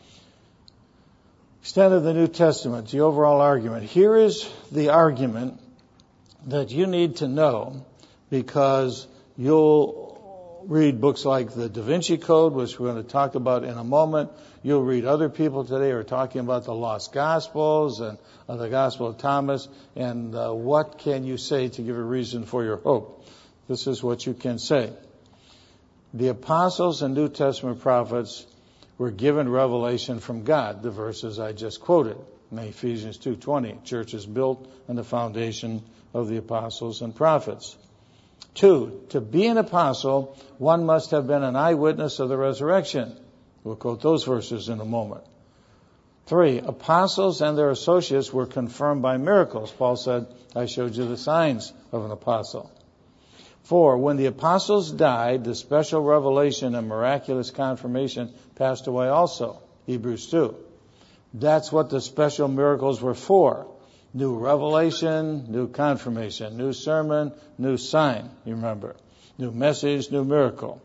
Speaker 1: Extent of the New Testament, the overall argument. Here is the argument that you need to know, because you'll read books like the Da Vinci Code, which we're going to talk about in a moment. You'll read other people today who are talking about the lost Gospels and the Gospel of Thomas, and what can you say to give a reason for your hope? This is what you can say. The apostles and New Testament prophets were given revelation from God, the verses I just quoted. In Ephesians 2:20, church is built on the foundation of the apostles and prophets. 2, to be an apostle, one must have been an eyewitness of the resurrection. We'll quote those verses in a moment. 3, apostles and their associates were confirmed by miracles. Paul said, I showed you the signs of an apostle. 4, when the apostles died, the special revelation and miraculous confirmation passed away also. Hebrews 2. That's what the special miracles were for. New revelation, new confirmation, new sermon, new sign, you remember. New message, new miracle.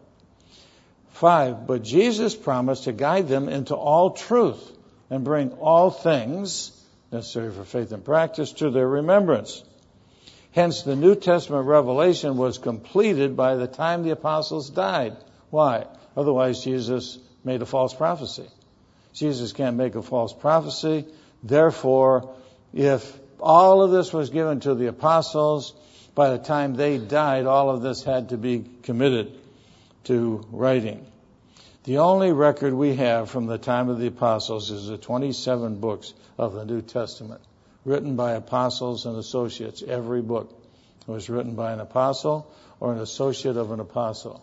Speaker 1: 5, but Jesus promised to guide them into all truth and bring all things necessary for faith and practice to their remembrance. Hence, the New Testament revelation was completed by the time the apostles died. Why? Otherwise, Jesus made a false prophecy. Jesus can't make a false prophecy. Therefore, if all of this was given to the apostles, by the time they died, all of this had to be committed to writing. The only record we have from the time of the apostles is the 27 books of the New Testament, written by apostles and associates. Every book was written by an apostle or an associate of an apostle.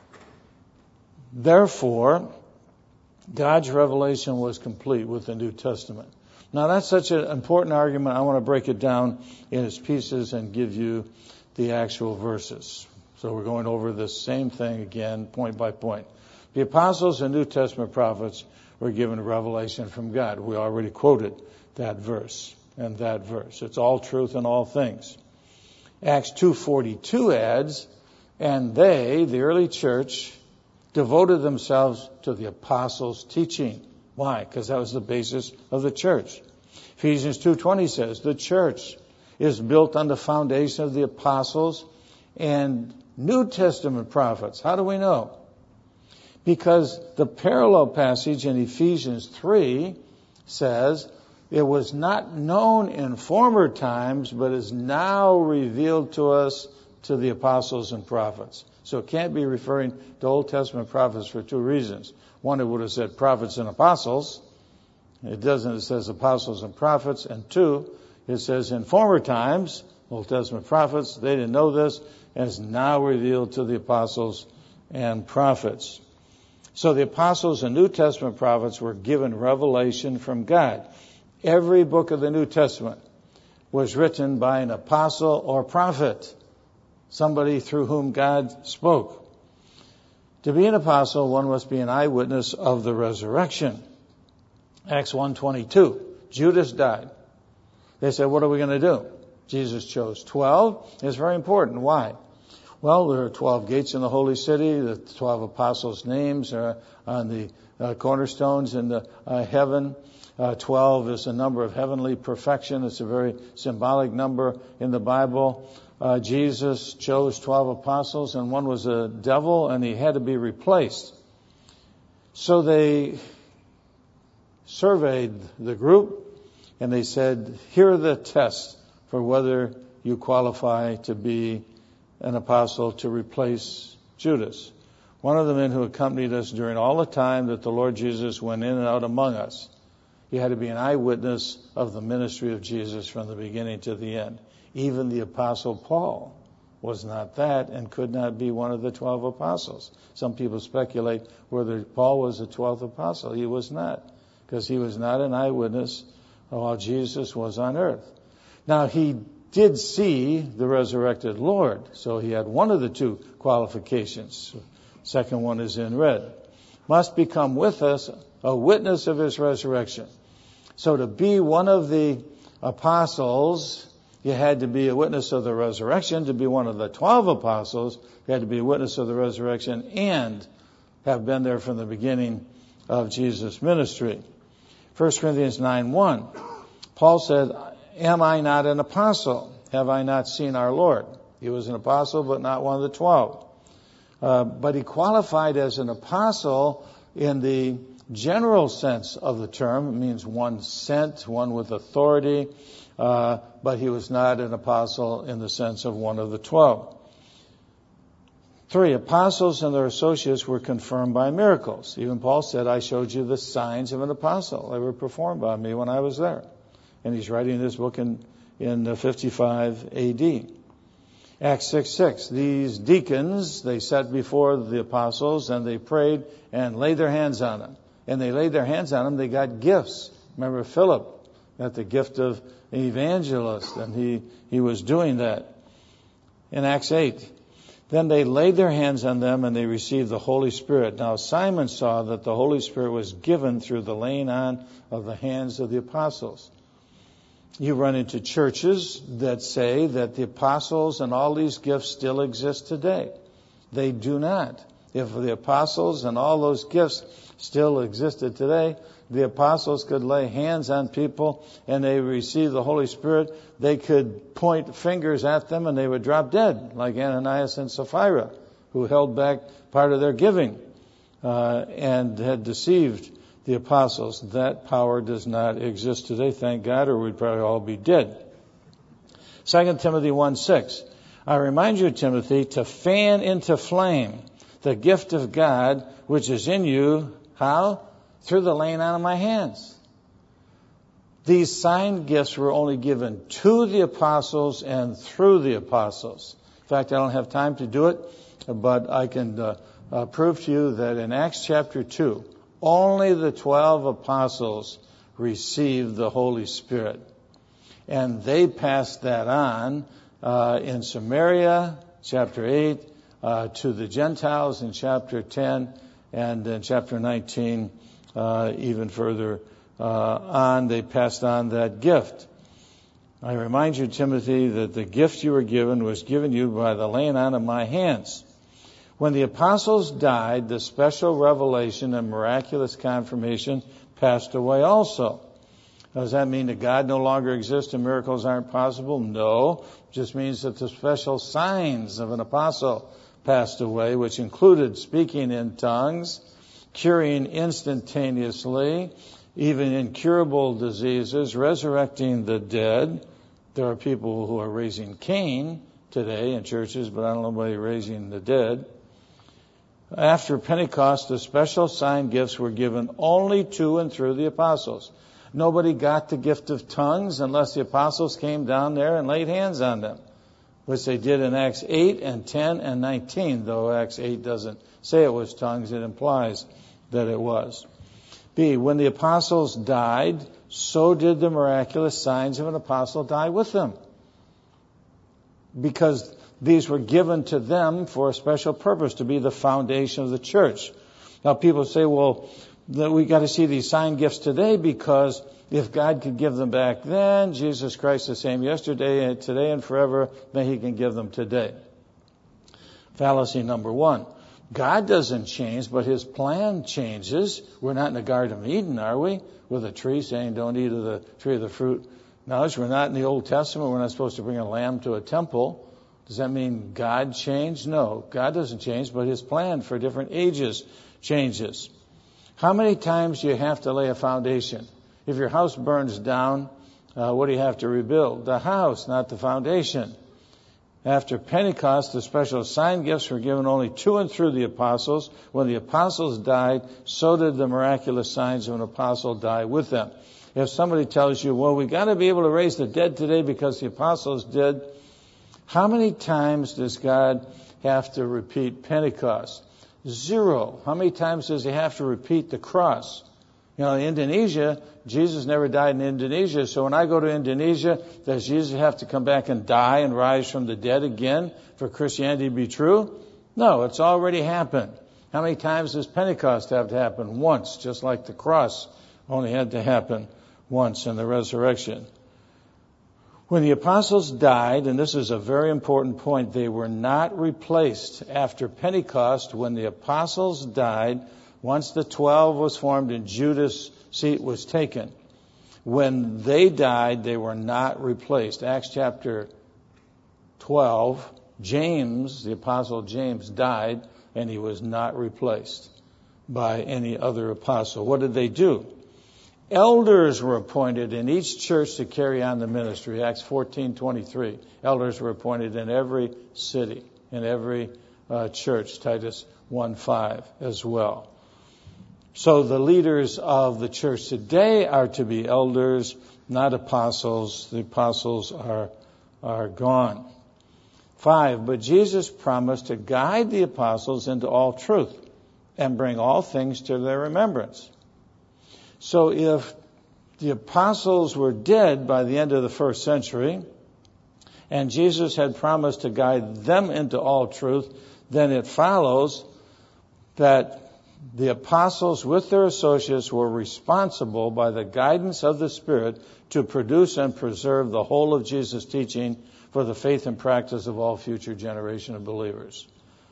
Speaker 1: Therefore, God's revelation was complete with the New Testament. Now, that's such an important argument. I want to break it down in its pieces and give you the actual verses. So we're going over this same thing again, point by point. The apostles and New Testament prophets were given revelation from God. We already quoted that verse and that verse. It's all truth and all things. Acts 2:42 adds, and they, the early church, devoted themselves to the apostles' teaching. Why? Because that was the basis of the church. Ephesians 2:20 says, the church is built on the foundation of the apostles and New Testament prophets. How do we know? Because the parallel passage in Ephesians 3 says, it was not known in former times, but is now revealed to us to the apostles and prophets. So it can't be referring to Old Testament prophets for two reasons. One, it would have said prophets and apostles. It doesn't. It says apostles and prophets. And two, it says in former times, Old Testament prophets, they didn't know this, and it's now revealed to the apostles and prophets. So the apostles and New Testament prophets were given revelation from God. Every book of the New Testament was written by an apostle or prophet, somebody through whom God spoke. To be an apostle, one must be an eyewitness of the resurrection. Acts 1:22, Judas died. They said, what are we going to do? Jesus chose 12. It's very important. Why? Well, there are 12 gates in the holy city. The 12 apostles' names are on the cornerstones in the heaven. 12 is a number of heavenly perfection. It's a very symbolic number in the Bible. Jesus chose 12 apostles, and one was a devil, and he had to be replaced. So they surveyed the group, and they said, here are the tests for whether you qualify to be an apostle to replace Judas. One of the men who accompanied us during all the time that the Lord Jesus went in and out among us, he had to be an eyewitness of the ministry of Jesus from the beginning to the end. Even the apostle Paul was not that and could not be one of the 12 apostles. Some people speculate whether Paul was the 12th apostle. He was not, because he was not an eyewitness while Jesus was on earth. Now, he did see the resurrected Lord, so he had one of the two qualifications. Second one is in red. Must become with us a witness of his resurrection. So to be one of the apostles, you had to be a witness of the resurrection. To be one of the 12 apostles, you had to be a witness of the resurrection and have been there from the beginning of Jesus' ministry. 1 Corinthians 9:1, Paul said, am I not an apostle? Have I not seen our Lord? He was an apostle, but not one of the 12. But he qualified as an apostle in the general sense of the term. It means one sent, one with authority, but he was not an apostle in the sense of one of the 12. 3, apostles and their associates were confirmed by miracles. Even Paul said, I showed you the signs of an apostle. They were performed by me when I was there. And he's writing this book in 55 A.D. Acts 6:6. These deacons, they sat before the apostles and they prayed and laid their hands on them. And they laid their hands on them, they got gifts. Remember Philip got the gift of an evangelist, and he was doing that. In Acts 8, then they laid their hands on them and they received the Holy Spirit. Now Simon saw that the Holy Spirit was given through the laying on of the hands of the apostles. You run into churches that say that the apostles and all these gifts still exist today. They do not. If the apostles and all those gifts still existed today, the apostles could lay hands on people and they receive the Holy Spirit. They could point fingers at them and they would drop dead, like Ananias and Sapphira, who held back part of their giving and had deceived the apostles. That power does not exist today, thank God, or we'd probably all be dead. 2 Timothy 1:6. I remind you, Timothy, to fan into flame the gift of God which is in you. How? Through the laying on of my hands. These signed gifts were only given to the apostles and through the apostles. In fact, I don't have time to do it, but I can prove to you that in Acts chapter 2, only the 12 apostles received the Holy Spirit. And they passed that on in Samaria, chapter 8, to the Gentiles in chapter 10, and in chapter 19, even further on, they passed on that gift. I remind you, Timothy, that the gift you were given was given you by the laying on of my hands. When the apostles died, the special revelation and miraculous confirmation passed away also. Does that mean that God no longer exists and miracles aren't possible? No. It just means that the special signs of an apostle passed away, which included speaking in tongues curing instantaneously, even incurable diseases, resurrecting the dead. There are people who are raising Cain today in churches, but I don't know anybody raising the dead. After Pentecost, the special sign gifts were given only to and through the apostles. Nobody got the gift of tongues unless the apostles came down there and laid hands on them, which they did in Acts 8 and 10 and 19, though Acts 8 doesn't say it was tongues, it implies that it was. B, when the apostles died, so did the miraculous signs of an apostle die with them, because these were given to them for a special purpose, to be the foundation of the church. Now people say, well, we got to see these sign gifts today, because if God could give them back then, Jesus Christ the same yesterday, today, and forever, then He can give them today. Fallacy number one. God doesn't change, but His plan changes. We're not in the Garden of Eden, are we? With a tree saying, don't eat of the tree of the fruit. Knowledge. We're not in the Old Testament. We're not supposed to bring a lamb to a temple. Does that mean God changed? No, God doesn't change, but His plan for different ages changes. How many times do you have to lay a foundation? If your house burns down, what do you have to rebuild? The house, not the foundation. After Pentecost, the special sign gifts were given only to and through the apostles. When the apostles died, so did the miraculous signs of an apostle die with them. If somebody tells you, well, we got to be able to raise the dead today because the apostles did, how many times does God have to repeat Pentecost? 0. How many times does He have to repeat the cross? You know, in Indonesia, Jesus never died in Indonesia, so when I go to Indonesia, does Jesus have to come back and die and rise from the dead again for Christianity to be true? No, it's already happened. How many times does Pentecost have to happen? Once, just like the cross only had to happen once in the resurrection. When the apostles died, and this is a very important point, they were not replaced. After Pentecost, when the apostles died, once the 12 was formed and Judas' seat was taken, when they died, they were not replaced. Acts chapter 12, James, the apostle James, died, and he was not replaced by any other apostle. What did they do? Elders were appointed in each church to carry on the ministry. Acts 14:23. Elders were appointed in every city, in every church. Titus 1:5 as well. So the leaders of the church today are to be elders, not apostles. The apostles are gone. 5. But Jesus promised to guide the apostles into all truth and bring all things to their remembrance. So if the apostles were dead by the end of the first century, and Jesus had promised to guide them into all truth, then it follows that the apostles with their associates were responsible by the guidance of the Spirit to produce and preserve the whole of Jesus' teaching for the faith and practice of all future generation of believers.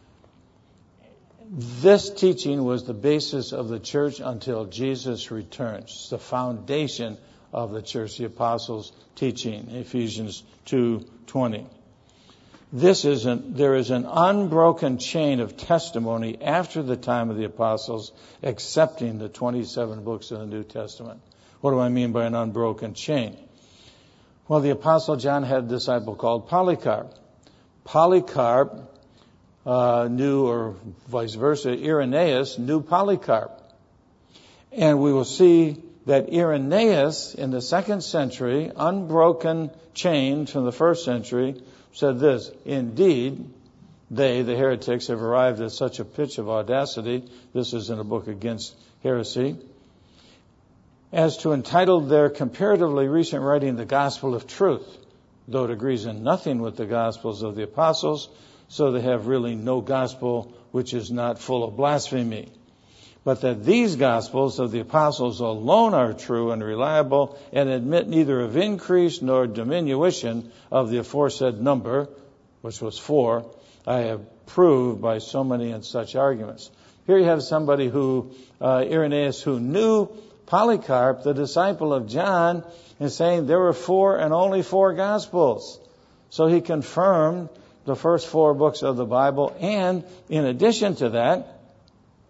Speaker 1: This teaching was the basis of the church until Jesus returns. It's the foundation of the church, the apostles' teaching, Ephesians 2:20. There is an unbroken chain of testimony after the time of the apostles, accepting the 27 books of the New Testament. What do I mean by an unbroken chain? Well, the apostle John had a disciple called Polycarp. Polycarp knew, or vice versa, Irenaeus knew Polycarp. And we will see that Irenaeus in the 2nd century, unbroken chain from the 1st century, said this: indeed, they, the heretics, have arrived at such a pitch of audacity, this is in a book against heresy, as to entitle their comparatively recent writing the Gospel of Truth, though it agrees in nothing with the Gospels of the apostles, so they have really no gospel which is not full of blasphemy. But that these gospels of the apostles alone are true and reliable, and admit neither of increase nor diminution of the aforesaid number, which was 4, I have proved by so many and such arguments. Here you have somebody who, Irenaeus, who knew Polycarp, the disciple of John, and saying there were 4 and only 4 gospels. So he confirmed the first 4 books of the Bible, and in addition to that,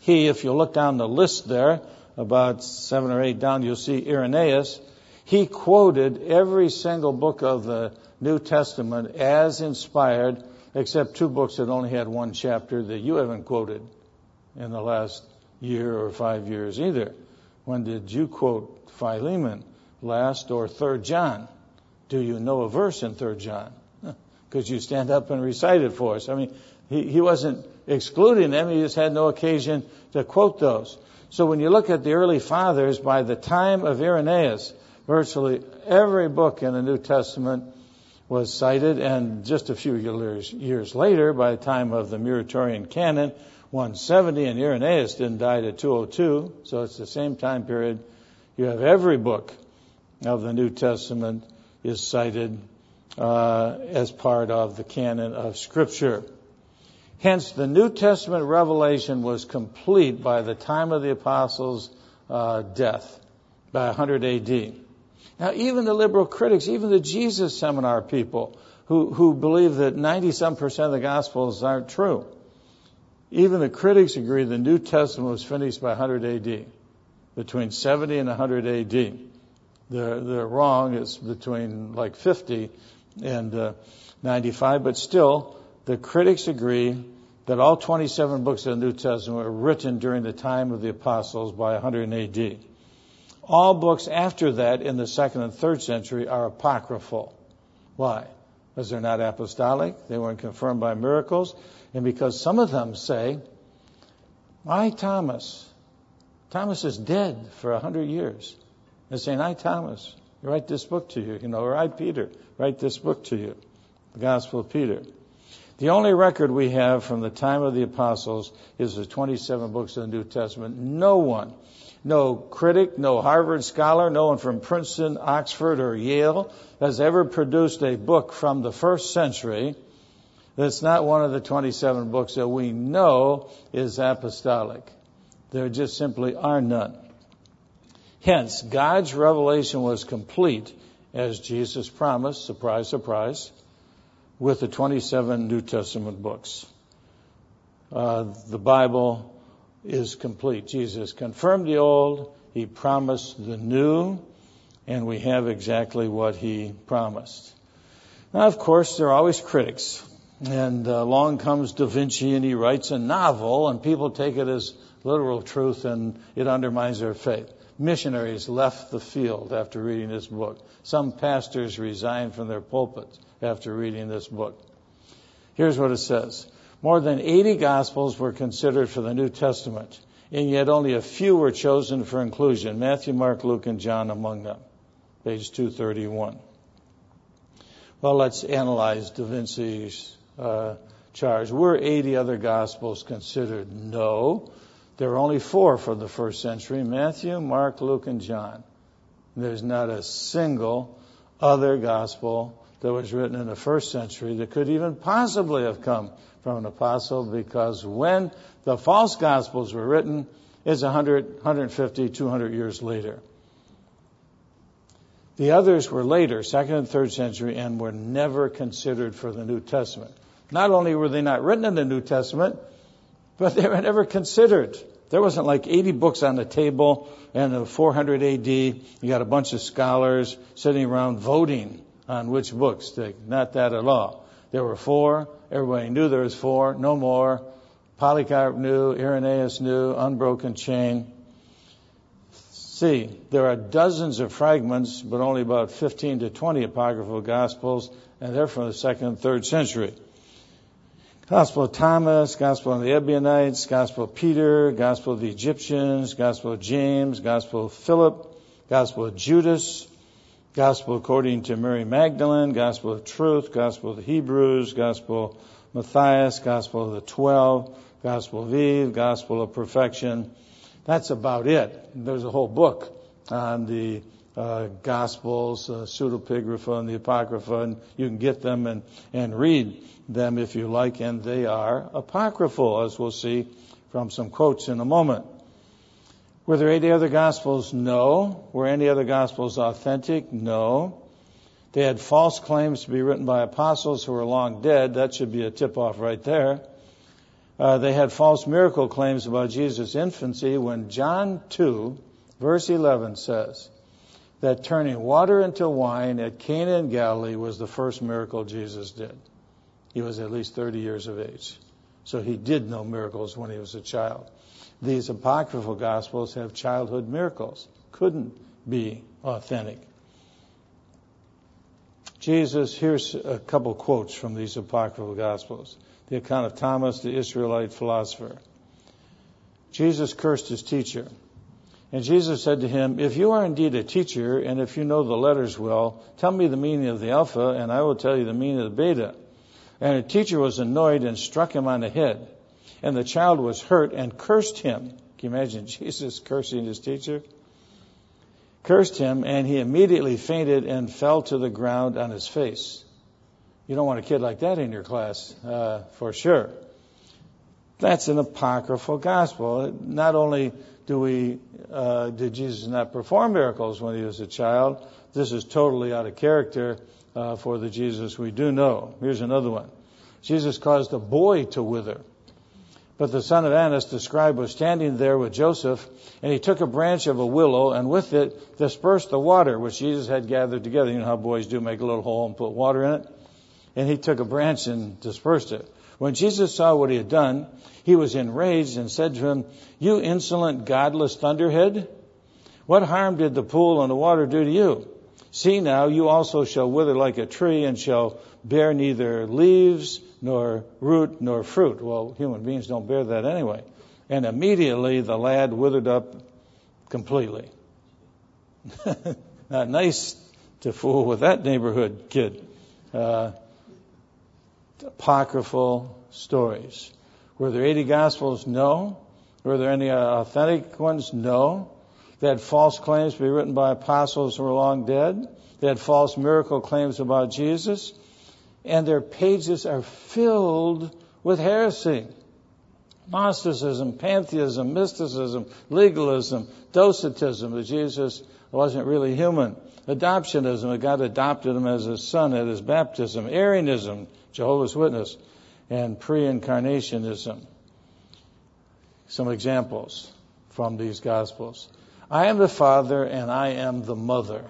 Speaker 1: if you look down the list there, about 7 or 8 down, you'll see Irenaeus. He quoted every single book of the New Testament as inspired, except 2 books that only had 1 chapter that you haven't quoted in the last year or 5 years either. When did you quote Philemon last, or 3 John? Do you know a verse in 3 John? Because you stand up and recite it for us. I mean, he wasn't excluding them. He just had no occasion to quote those. So when you look at the early fathers, by the time of Irenaeus, virtually every book in the New Testament was cited, and just a few years later, by the time of the Muratorian Canon, 170, and Irenaeus didn't die to 202, so it's the same time period. You have every book of the New Testament is cited as part of the canon of Scripture. Hence, the New Testament revelation was complete by the time of the apostles' death, by 100 A.D. Now, even the liberal critics, even the Jesus Seminar people, who believe that 90-some% of the Gospels aren't true, even the critics agree the New Testament was finished by 100 A.D., between 70 and 100 A.D. They're wrong. It's between like 50 and 95, but still, the critics agree that all 27 books of the New Testament were written during the time of the apostles by 100 A.D. All books after that in the 2nd and 3rd century are apocryphal. Why? Because they're not apostolic, they weren't confirmed by miracles, and because some of them say, "I, Thomas is dead for 100 years." They're saying, "I, Thomas, write this book to you," or "I, Peter, write this book to you," the Gospel of Peter. The only record we have from the time of the apostles is the 27 books of the New Testament. No one, no critic, no Harvard scholar, no one from Princeton, Oxford, or Yale has ever produced a book from the 1st century that's not one of the 27 books that we know is apostolic. There just simply are none. Hence, God's revelation was complete, as Jesus promised, surprise, surprise, with the 27 New Testament books. The Bible is complete. Jesus confirmed the old, He promised the new, and we have exactly what He promised. Now, of course, there are always critics. And along comes Da Vinci, and he writes a novel, and people take it as literal truth, and it undermines their faith. Missionaries left the field after reading this book. Some pastors resigned from their pulpits after reading this book. Here's what it says. More than 80 Gospels were considered for the New Testament, and yet only a few were chosen for inclusion. Matthew, Mark, Luke, and John among them. Page 231. Well, let's analyze Da Vinci's charge. Were 80 other Gospels considered? No. There were only 4 from the 1st century, Matthew, Mark, Luke, and John. There's not a single other Gospel that was written in the 1st century that could even possibly have come from an apostle, because when the false Gospels were written, it's 100, 150, 200 years later. The others were later, 2nd and 3rd century, and were never considered for the New Testament. Not only were they not written in the New Testament, but they were never considered. There wasn't like 80 books on the table, and in 400 A.D., you got a bunch of scholars sitting around voting on which books to. Not that at all. There were 4. Everybody knew there was 4. No more. Polycarp knew. Irenaeus knew. Unbroken chain. See, there are dozens of fragments, but only about 15 to 20 apocryphal Gospels, and they're from the 2nd and 3rd century. Gospel of Thomas, Gospel of the Ebionites, Gospel of Peter, Gospel of the Egyptians, Gospel of James, Gospel of Philip, Gospel of Judas, Gospel according to Mary Magdalene, Gospel of Truth, Gospel of the Hebrews, Gospel of Matthias, Gospel of the 12, Gospel of Eve, Gospel of Perfection. That's about it. There's a whole book on the Gospels, pseudepigrapha and the Apocrypha, and you can get them and read them if you like, and they are apocryphal, as we'll see from some quotes in a moment. Were there 80 other Gospels? No. Were any other Gospels authentic? No. They had false claims to be written by apostles who were long dead. That should be a tip-off right there. They had false miracle claims about Jesus' infancy when John 2, verse 11 says that turning water into wine at Cana in Galilee was the first miracle Jesus did. He was at least 30 years of age. So he did know miracles when he was a child. These apocryphal gospels have childhood miracles. Couldn't be authentic. Jesus, here's a couple quotes from these apocryphal gospels. The account of Thomas, the Israelite philosopher. Jesus cursed his teacher. And Jesus said to him, "If you are indeed a teacher, and if you know the letters well, tell me the meaning of the alpha, and I will tell you the meaning of the beta." And the teacher was annoyed and struck him on the head. And the child was hurt and cursed him. Can you imagine Jesus cursing his teacher? Cursed him, and he immediately fainted and fell to the ground on his face. You don't want a kid like that in your class, for sure. That's an apocryphal gospel. Not only did Jesus not perform miracles when he was a child, this is totally out of character for the Jesus we do know. Here's another one. Jesus caused a boy to wither. But the son of Annas, the scribe, was standing there with Joseph, and he took a branch of a willow, and with it dispersed the water which Jesus had gathered together. You know how boys do, make a little hole and put water in it? And he took a branch and dispersed it. When Jesus saw what he had done, he was enraged and said to him, "You insolent, godless thunderhead, what harm did the pool and the water do to you? See now, you also shall wither like a tree and shall bear neither leaves nor root nor fruit." Well, human beings don't bear that anyway. And immediately the lad withered up completely. Not nice to fool with that neighborhood kid. Apocryphal stories. Were there 80 Gospels? No. Were there any authentic ones? No. They had false claims to be written by apostles who were long dead. They had false miracle claims about Jesus. And their pages are filled with heresy. Gnosticism, pantheism, mysticism, legalism, docetism, that Jesus wasn't really human. Adoptionism, that God adopted him as his son at his baptism. Arianism, Jehovah's Witness, and pre-incarnationism. Some examples from these Gospels. I am the Father and I am the Mother.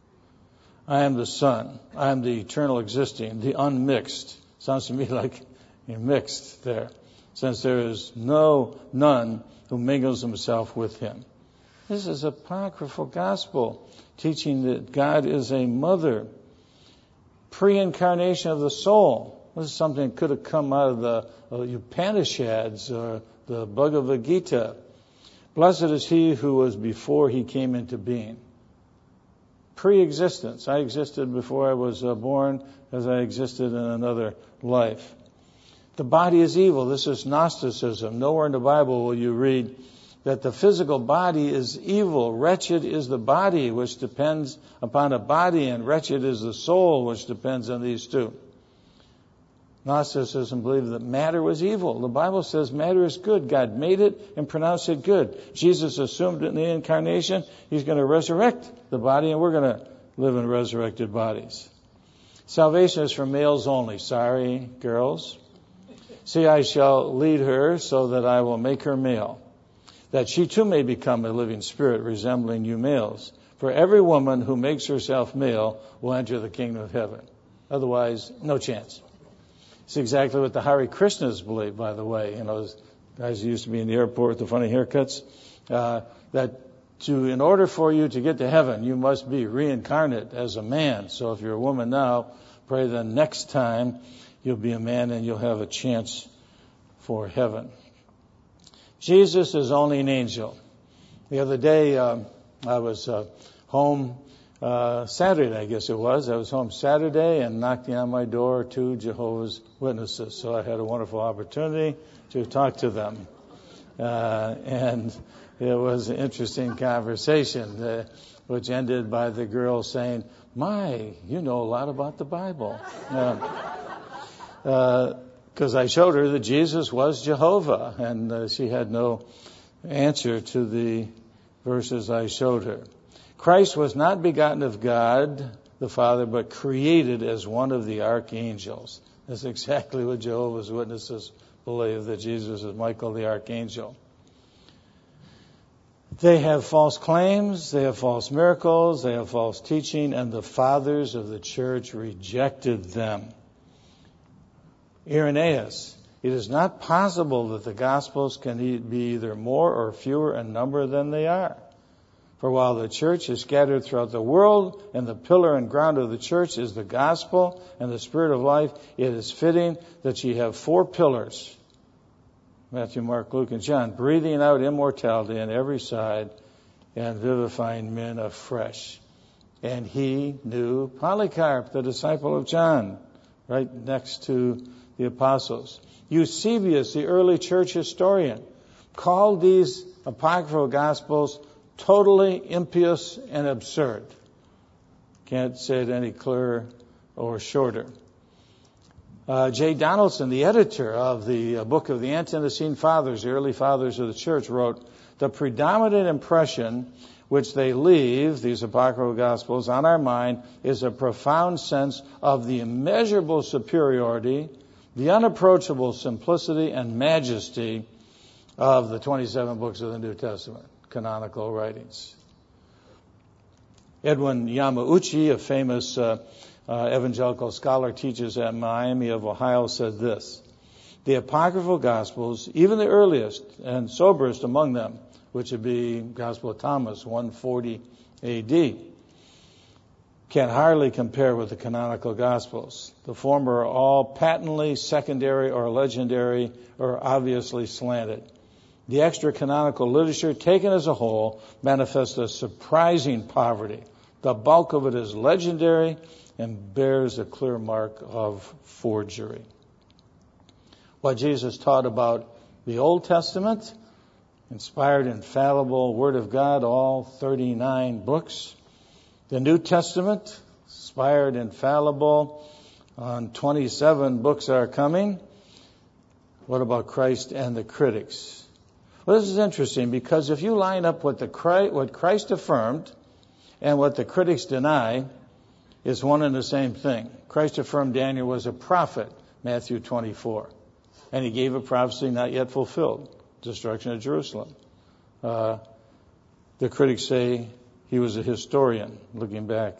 Speaker 1: I am the Son. I am the eternal existing, the unmixed. Sounds to me like you're mixed there, since there is none who mingles himself with him. This is apocryphal gospel, teaching that God is a mother. Pre-incarnation of the soul. This is something that could have come out of the Upanishads or the Bhagavad Gita. Blessed is he who was before he came into being. Pre-existence. I existed before I was born, as I existed in another life. The body is evil. This is Gnosticism. Nowhere in the Bible will you read that the physical body is evil. Wretched is the body, which depends upon a body, and wretched is the soul, which depends on these two. Gnosticism believed that matter was evil. The Bible says matter is good. God made it and pronounced it good. Jesus assumed in the incarnation he's going to resurrect the body, and we're going to live in resurrected bodies. Salvation is for males only. Sorry, girls. See, I shall lead her so that I will make her male, that she too may become a living spirit resembling you males. For every woman who makes herself male will enter the kingdom of heaven. Otherwise, no chance. It's exactly what the Hare Krishnas believe, by the way. You know, those guys who used to be in the airport with the funny haircuts. In order for you to get to heaven, you must be reincarnate as a man. So if you're a woman now, pray the next time you'll be a man and you'll have a chance for heaven. Jesus is only an angel. The other day, I was home Saturday, I guess it was. I was home Saturday and knocking on my door two Jehovah's Witnesses. So I had a wonderful opportunity to talk to them. And it was an interesting conversation, which ended by the girl saying, "My, you know a lot about the Bible." Because I showed her that Jesus was Jehovah, and she had no answer to the verses I showed her. Christ was not begotten of God the Father, but created as one of the archangels. That's exactly what Jehovah's Witnesses believe that Jesus is Michael the archangel. They have false claims, they have false miracles, they have false teaching, and the fathers of the church rejected them. Irenaeus, it is not possible that the Gospels can be either more or fewer in number than they are. For while the church is scattered throughout the world, and the pillar and ground of the church is the gospel and the Spirit of life, it is fitting that ye have 4 pillars, Matthew, Mark, Luke, and John, breathing out immortality on every side and vivifying men afresh. And he knew Polycarp, the disciple of John, right next to the apostles. Eusebius, the early church historian, called these apocryphal gospels totally impious and absurd. Can't say it any clearer or shorter. J. Donaldson, the editor of the book of the Ante-Nicene Fathers, the early fathers of the church, wrote, the predominant impression which they leave, these apocryphal gospels, on our mind is a profound sense of the immeasurable superiority, the unapproachable simplicity and majesty of the 27 books of the New Testament, canonical writings. Edwin Yamauchi, a famous evangelical scholar, teaches at Miami of Ohio, said this: the apocryphal gospels, even the earliest and soberest among them, which would be Gospel of Thomas, 140 A.D., can hardly compare with the canonical gospels. The former are all patently secondary or legendary or obviously slanted. The extra-canonical literature, taken as a whole, manifests a surprising poverty. The bulk of it is legendary and bears a clear mark of forgery. What Jesus taught about the Old Testament, inspired, infallible Word of God, all 39 books. The New Testament, inspired, infallible, on 27 books are coming. What about Christ and the critics? Well, this is interesting because if you line up what Christ affirmed and what the critics deny, it's one and the same thing. Christ affirmed Daniel was a prophet, Matthew 24. And he gave a prophecy not yet fulfilled, destruction of Jerusalem. The critics say he was a historian, looking back.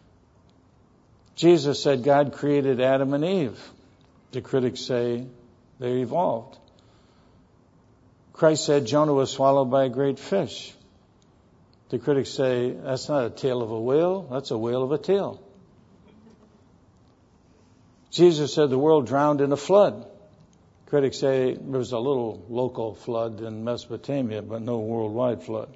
Speaker 1: Jesus said God created Adam and Eve. The critics say they evolved. Christ said Jonah was swallowed by a great fish. The critics say that's not a tail of a whale, that's a whale of a tail. Jesus said the world drowned in a flood. Critics say there was a little local flood in Mesopotamia, but no worldwide flood.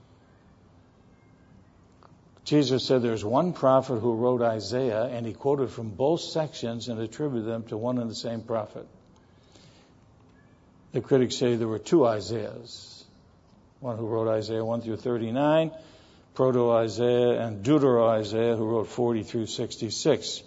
Speaker 1: Jesus said there's one prophet who wrote Isaiah, and he quoted from both sections and attributed them to one and the same prophet. The critics say there were 2 Isaiahs. One who wrote Isaiah 1 through 39, Proto-Isaiah, and Deutero-Isaiah, who wrote 40 through 66.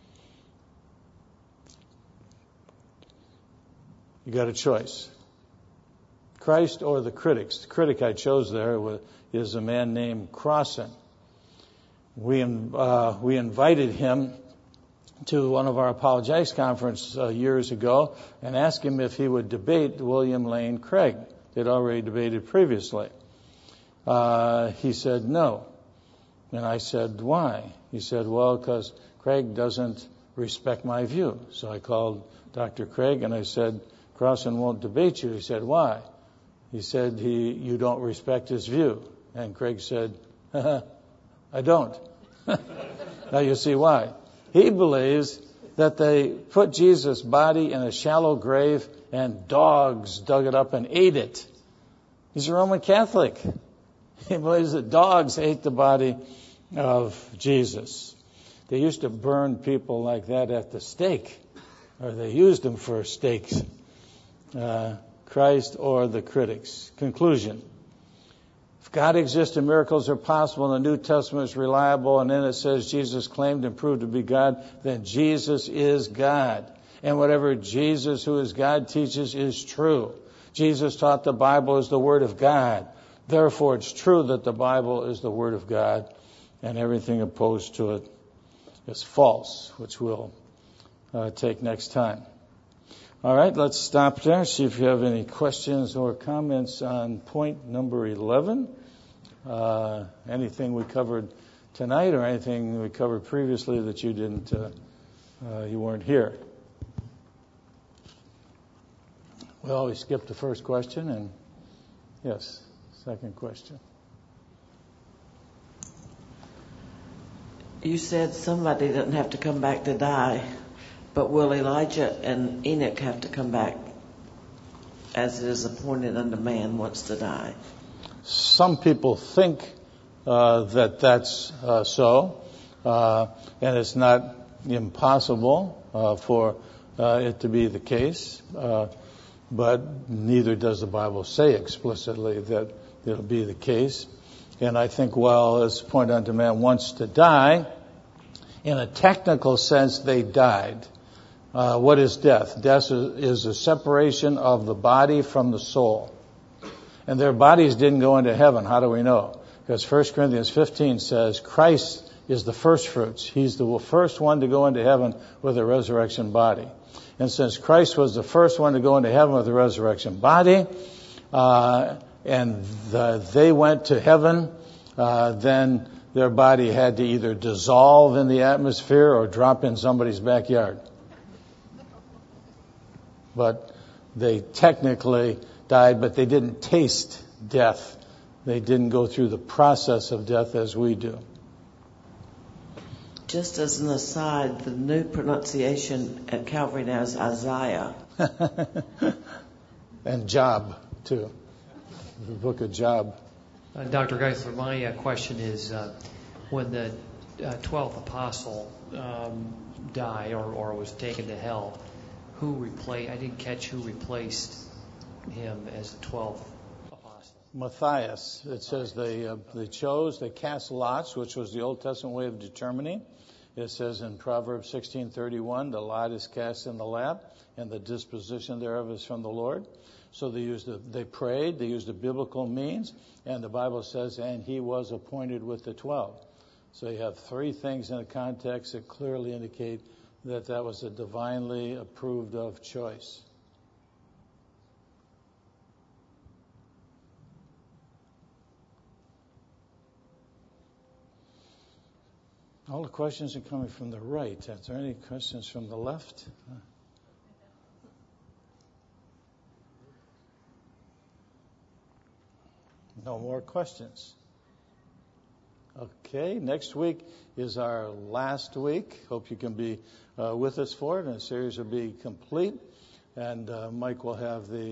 Speaker 1: You got a choice. Christ or the critics. The critic I chose there is a man named Crossan. We invited him to one of our apologetics conference years ago and asked him if he would debate William Lane Craig. They'd already debated previously. He said no. And I said, why? He said, well, because Craig doesn't respect my view. So I called Dr. Craig and I said, Crossan won't debate you. He said, why? He said, you don't respect his view. And Craig said, I don't. Now you see why. He believes that they put Jesus' body in a shallow grave and dogs dug it up and ate it. He's a Roman Catholic. He believes that dogs ate the body of Jesus. They used to burn people like that at the stake, or they used them for stakes. Christ or the critics. Conclusion. If God exists and miracles are possible and the New Testament is reliable and then it says Jesus claimed and proved to be God, then Jesus is God. And whatever Jesus, who is God, teaches is true. Jesus taught the Bible is the Word of God. Therefore, it's true that the Bible is the Word of God and everything opposed to it is false, which we'll take next time. All right, let's stop there. See if you have any questions or comments on point number 11. Anything we covered tonight or anything we covered previously that you didn't, you weren't here. Well, we skipped the first question, and yes, second question.
Speaker 2: You said somebody doesn't have to come back to die, but will Elijah and Enoch have to come back as it is appointed unto man once to die?
Speaker 1: Some people think that that's so, and it's not impossible for it to be the case, but neither does the Bible say explicitly that it'll be the case. And I think while it's appointed unto man once to die, in a technical sense, they died. What is death? Death is a separation of the body from the soul. And their bodies didn't go into heaven. How do we know? Because 1 Corinthians 15 says Christ is the first fruits. He's the first one to go into heaven with a resurrection body. And since Christ was the first one to go into heaven with a resurrection body, and they went to heaven, then their body had to either dissolve in the atmosphere or drop in somebody's backyard. But they technically died, but they didn't taste death. They didn't go through the process of death as we do.
Speaker 2: Just as an aside, the new pronunciation at Calvary now is Isaiah.
Speaker 1: And Job, too. The book of Job.
Speaker 3: Dr. Geisler, my question is, when the 12th apostle died or was taken to hell, I didn't catch who replaced him as the 12th apostle.
Speaker 1: Matthias. It says they cast lots, which was the Old Testament way of determining. It says in Proverbs 16:31, the lot is cast in the lap, and the disposition thereof is from the Lord. So they prayed, they used a biblical means, and the Bible says, and he was appointed with the 12. So you have three things in the context that clearly indicate that was a divinely approved of choice. All the questions are coming from the right. Are there any questions from the left? No more questions. Okay, next week is our last week. Hope you can be with us for it, and the series will be complete. And Mike will have the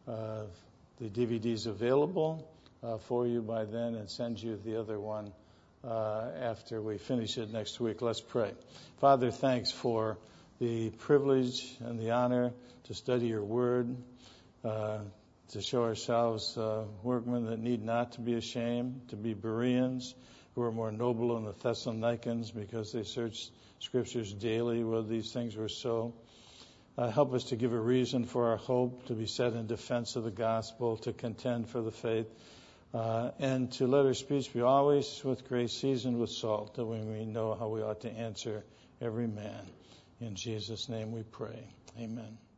Speaker 1: DVDs available for you by then and send you the other one after we finish it next week. Let's pray. Father, thanks for the privilege and the honor to study your word, to show ourselves workmen that need not to be ashamed, to be Bereans who are more noble than the Thessalonians because they searched scriptures daily whether these things were so. Help us to give a reason for our hope, to be set in defense of the gospel, to contend for the faith, and to let our speech be always with grace, seasoned with salt, that we may know how we ought to answer every man. In Jesus' name we pray. Amen.